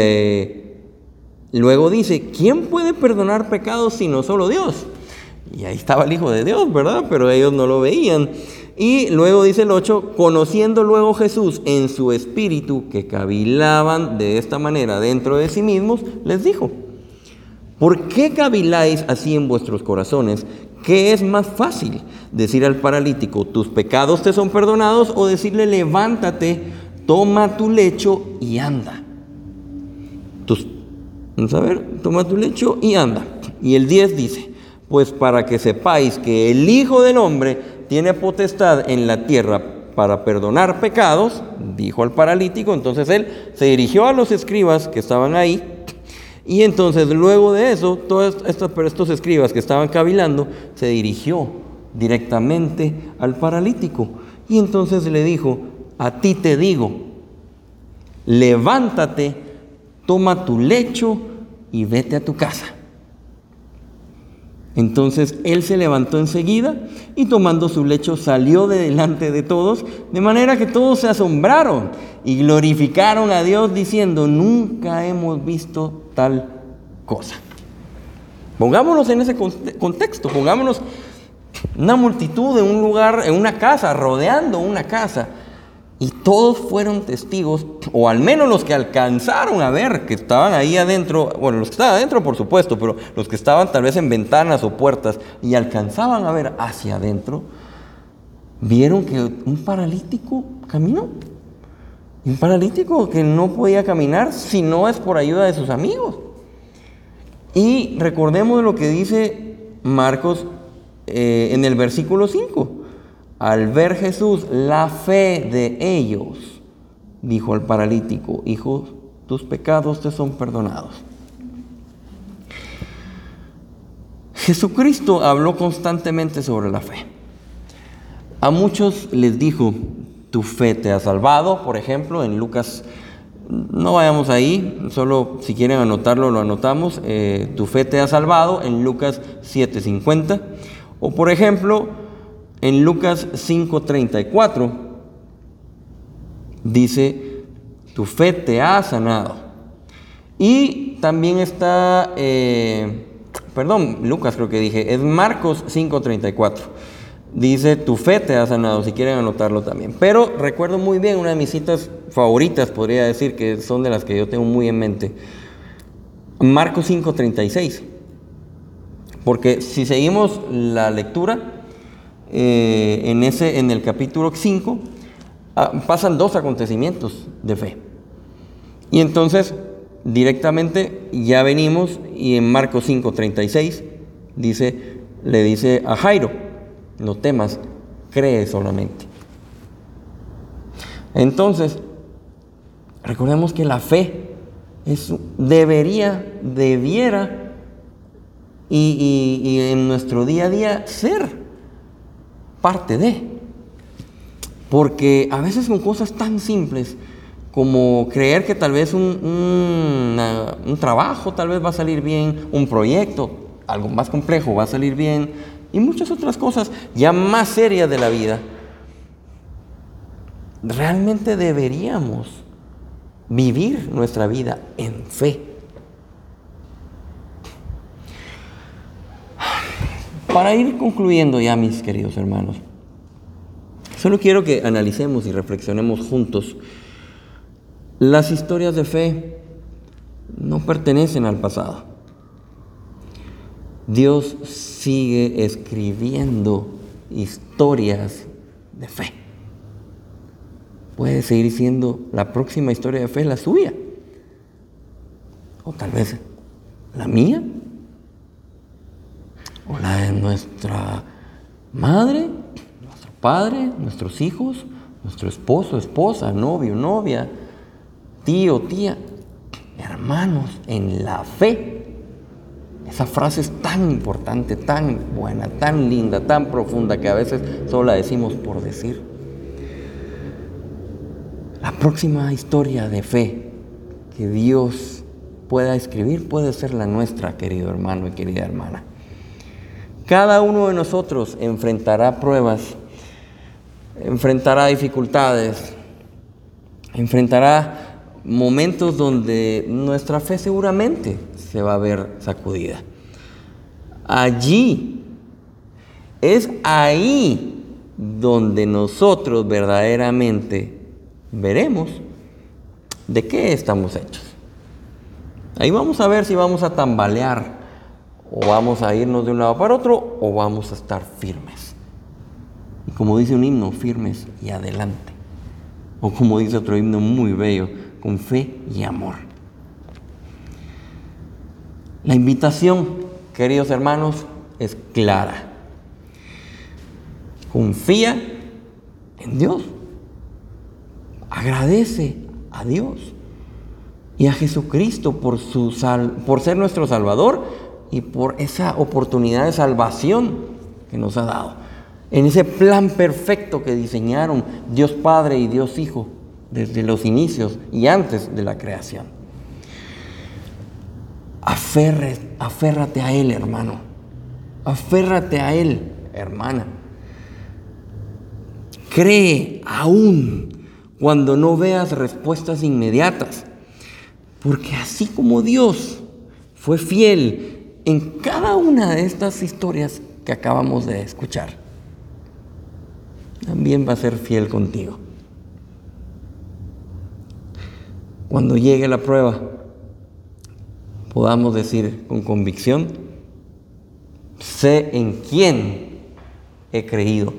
luego dice, ¿quién puede perdonar pecados sino solo Dios? Y ahí estaba el Hijo de Dios, ¿verdad? Pero ellos no lo veían. Y luego dice el 8, conociendo luego Jesús en su espíritu que cavilaban de esta manera dentro de sí mismos, les dijo, ¿por qué caviláis así en vuestros corazones? ¿Qué es más fácil? Decir al paralítico, tus pecados te son perdonados, o decirle, levántate, toma tu lecho y anda. Vamos a ver, toma tu lecho y anda. Y el 10 dice, pues para que sepáis que el Hijo del Hombre tiene potestad en la tierra para perdonar pecados, dijo al paralítico. Entonces él se dirigió a los escribas que estaban ahí, y entonces luego de eso, todos estos escribas que estaban cavilando, se dirigió directamente al paralítico. Y entonces le dijo, a ti te digo, levántate, toma tu lecho y vete a tu casa. Entonces él se levantó enseguida y tomando su lecho salió de delante de todos, de manera que todos se asombraron y glorificaron a Dios diciendo, nunca hemos visto tal cosa. Pongámonos en ese contexto, pongámonos una multitud en un lugar, en una casa, rodeando una casa. Y todos fueron testigos, o al menos los que alcanzaron a ver, que estaban ahí adentro, bueno, los que estaban adentro por supuesto, pero los que estaban tal vez en ventanas o puertas y alcanzaban a ver hacia adentro, vieron que un paralítico caminó. Un paralítico que no podía caminar si no es por ayuda de sus amigos. Y recordemos lo que dice Marcos en el versículo 5. Al ver Jesús la fe de ellos, dijo al paralítico, hijo, tus pecados te son perdonados. Jesucristo habló constantemente sobre la fe. A muchos les dijo, tu fe te ha salvado, por ejemplo, en Lucas, no vayamos ahí, solo si quieren anotarlo, lo anotamos, tu fe te ha salvado, en Lucas 7:50, o por ejemplo, en Lucas 5:34 dice, tu fe te ha sanado. Y también está, Lucas creo que dije, es Marcos 5:34. Dice, tu fe te ha sanado, si quieren anotarlo también. Pero recuerdo muy bien una de mis citas favoritas, podría decir, que son de las que yo tengo muy en mente. Marcos 5:36. Porque si seguimos la lectura, en el capítulo 5 pasan dos acontecimientos de fe, y entonces directamente ya venimos, y en Marcos 5:36 le dice a Jairo, no temas, cree solamente. Entonces recordemos que la fe debiera y en nuestro día a día ser parte de, porque a veces con cosas tan simples como creer que tal vez un trabajo tal vez va a salir bien, un proyecto, algo más complejo va a salir bien, y muchas otras cosas ya más serias de la vida, realmente deberíamos vivir nuestra vida en fe. Para ir concluyendo ya, mis queridos hermanos, solo quiero que analicemos y reflexionemos juntos. Las historias de fe no pertenecen al pasado. Dios sigue escribiendo historias de fe. Puede seguir siendo la próxima historia de fe la suya, o tal vez la mía, o la de nuestra madre, nuestro padre, nuestros hijos, nuestro esposo, esposa, novio, novia, tío, tía, hermanos en la fe. Esa frase es tan importante, tan buena, tan linda, tan profunda, que a veces solo la decimos por decir. La próxima historia de fe que Dios pueda escribir puede ser la nuestra, querido hermano y querida hermana. Cada uno de nosotros enfrentará pruebas, enfrentará dificultades, enfrentará momentos donde nuestra fe seguramente se va a ver sacudida. Es ahí donde nosotros verdaderamente veremos de qué estamos hechos. Ahí vamos a ver si vamos a tambalear o vamos a irnos de un lado para otro o vamos a estar firmes. Y como dice un himno, firmes y adelante. O como dice otro himno muy bello, con fe y amor. La invitación, queridos hermanos, es clara. Confía en Dios. Agradece a Dios y a Jesucristo por ser nuestro Salvador y por esa oportunidad de salvación que nos ha dado. En ese plan perfecto que diseñaron Dios Padre y Dios Hijo desde los inicios y antes de la creación. Aférrate a Él, hermano. Aférrate a Él, hermana. Cree aún cuando no veas respuestas inmediatas, porque así como Dios fue fiel en cada una de estas historias que acabamos de escuchar, también va a ser fiel contigo. Cuando llegue la prueba, podamos decir con convicción: sé en quién he creído.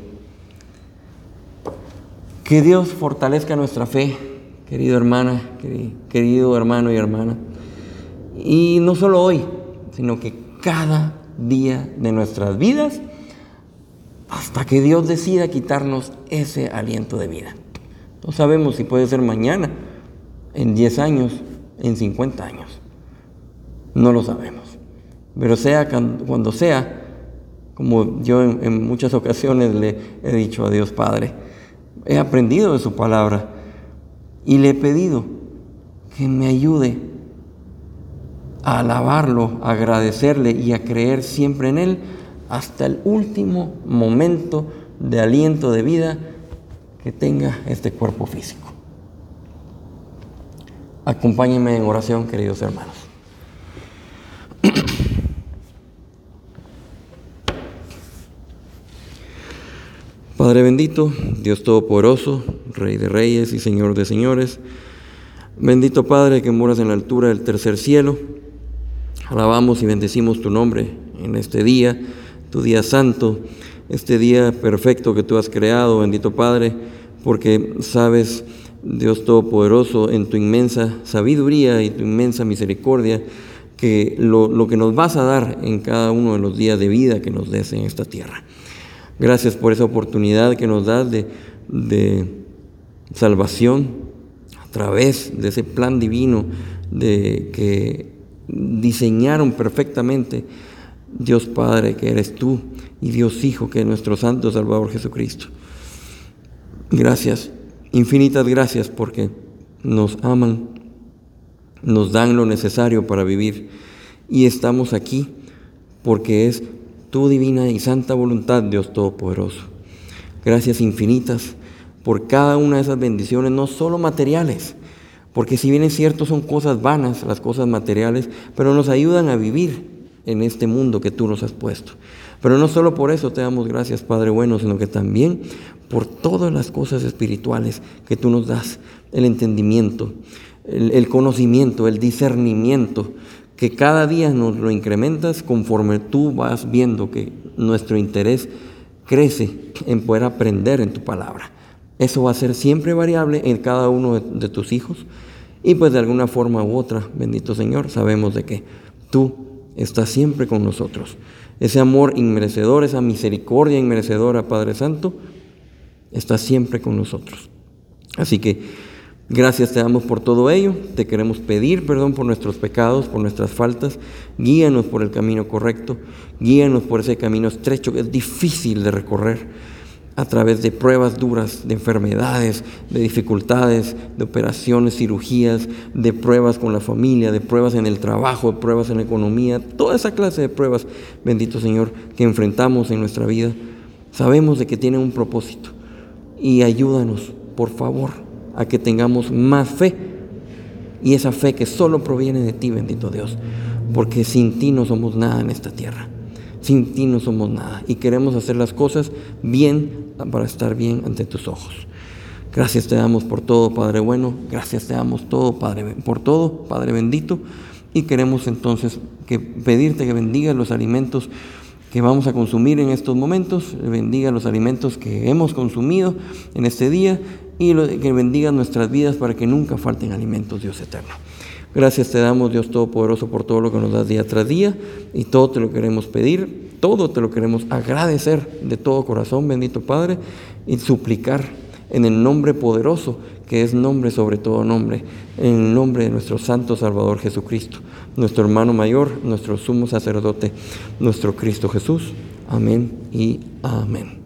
Que Dios fortalezca nuestra fe, querido hermano y hermana. Y no solo hoy, sino que cada día de nuestras vidas, hasta que Dios decida quitarnos ese aliento de vida. No sabemos si puede ser mañana, en 10 años, en 50 años. No lo sabemos. Pero sea cuando sea, como yo en muchas ocasiones le he dicho a Dios Padre, he aprendido de su palabra y le he pedido que me ayude a alabarlo, a agradecerle y a creer siempre en Él hasta el último momento de aliento de vida que tenga este cuerpo físico. Acompáñenme en oración, queridos hermanos. Padre bendito, Dios todopoderoso, Rey de reyes y Señor de señores, bendito Padre que moras en la altura del tercer cielo, alabamos y bendecimos tu nombre en este día, tu día santo, este día perfecto que tú has creado, bendito Padre, porque sabes, Dios todopoderoso, en tu inmensa sabiduría y tu inmensa misericordia, que lo que nos vas a dar en cada uno de los días de vida que nos des en esta tierra. Gracias por esa oportunidad que nos das de salvación a través de ese plan divino que diseñaron perfectamente Dios Padre, que eres tú, y Dios Hijo, que es nuestro Santo Salvador Jesucristo. Gracias, infinitas gracias, porque nos aman, nos dan lo necesario para vivir y estamos aquí porque es tu divina y santa voluntad, Dios Todopoderoso. Gracias infinitas por cada una de esas bendiciones, no solo materiales, porque si bien es cierto son cosas vanas las cosas materiales, pero nos ayudan a vivir en este mundo que tú nos has puesto. Pero no solo por eso te damos gracias, Padre bueno, sino que también por todas las cosas espirituales que tú nos das, el entendimiento, el conocimiento, el discernimiento, que cada día nos lo incrementas conforme tú vas viendo que nuestro interés crece en poder aprender en tu palabra. Eso va a ser siempre variable en cada uno de tus hijos y pues de alguna forma u otra, bendito Señor, sabemos de que tú estás siempre con nosotros. Ese amor inmerecedor, esa misericordia inmerecedora, Padre Santo, está siempre con nosotros. Así que gracias te damos por todo ello, te queremos pedir perdón por nuestros pecados, por nuestras faltas, guíanos por el camino correcto, guíanos por ese camino estrecho que es difícil de recorrer, a través de pruebas duras, de enfermedades, de dificultades, de operaciones, cirugías, de pruebas con la familia, de pruebas en el trabajo, de pruebas en la economía, toda esa clase de pruebas, bendito Señor, que enfrentamos en nuestra vida. Sabemos de que tienen un propósito y ayúdanos, por favor, a que tengamos más fe. Y esa fe que solo proviene de ti, bendito Dios, porque sin ti no somos nada en esta tierra. Sin ti no somos nada y queremos hacer las cosas bien para estar bien ante tus ojos. Gracias te damos por todo, Padre bueno. Gracias te damos todo, Padre, por todo, Padre bendito. Y queremos entonces pedirte que bendiga los alimentos que vamos a consumir en estos momentos, bendiga los alimentos que hemos consumido en este día y que bendiga nuestras vidas para que nunca falten alimentos, Dios eterno. Gracias te damos, Dios Todopoderoso, por todo lo que nos das día tras día, y todo te lo queremos pedir, todo te lo queremos agradecer de todo corazón, bendito Padre, y suplicar en el nombre poderoso, que es nombre sobre todo nombre, en el nombre de nuestro Santo Salvador Jesucristo, nuestro hermano mayor, nuestro sumo sacerdote, nuestro Cristo Jesús. Amén y amén.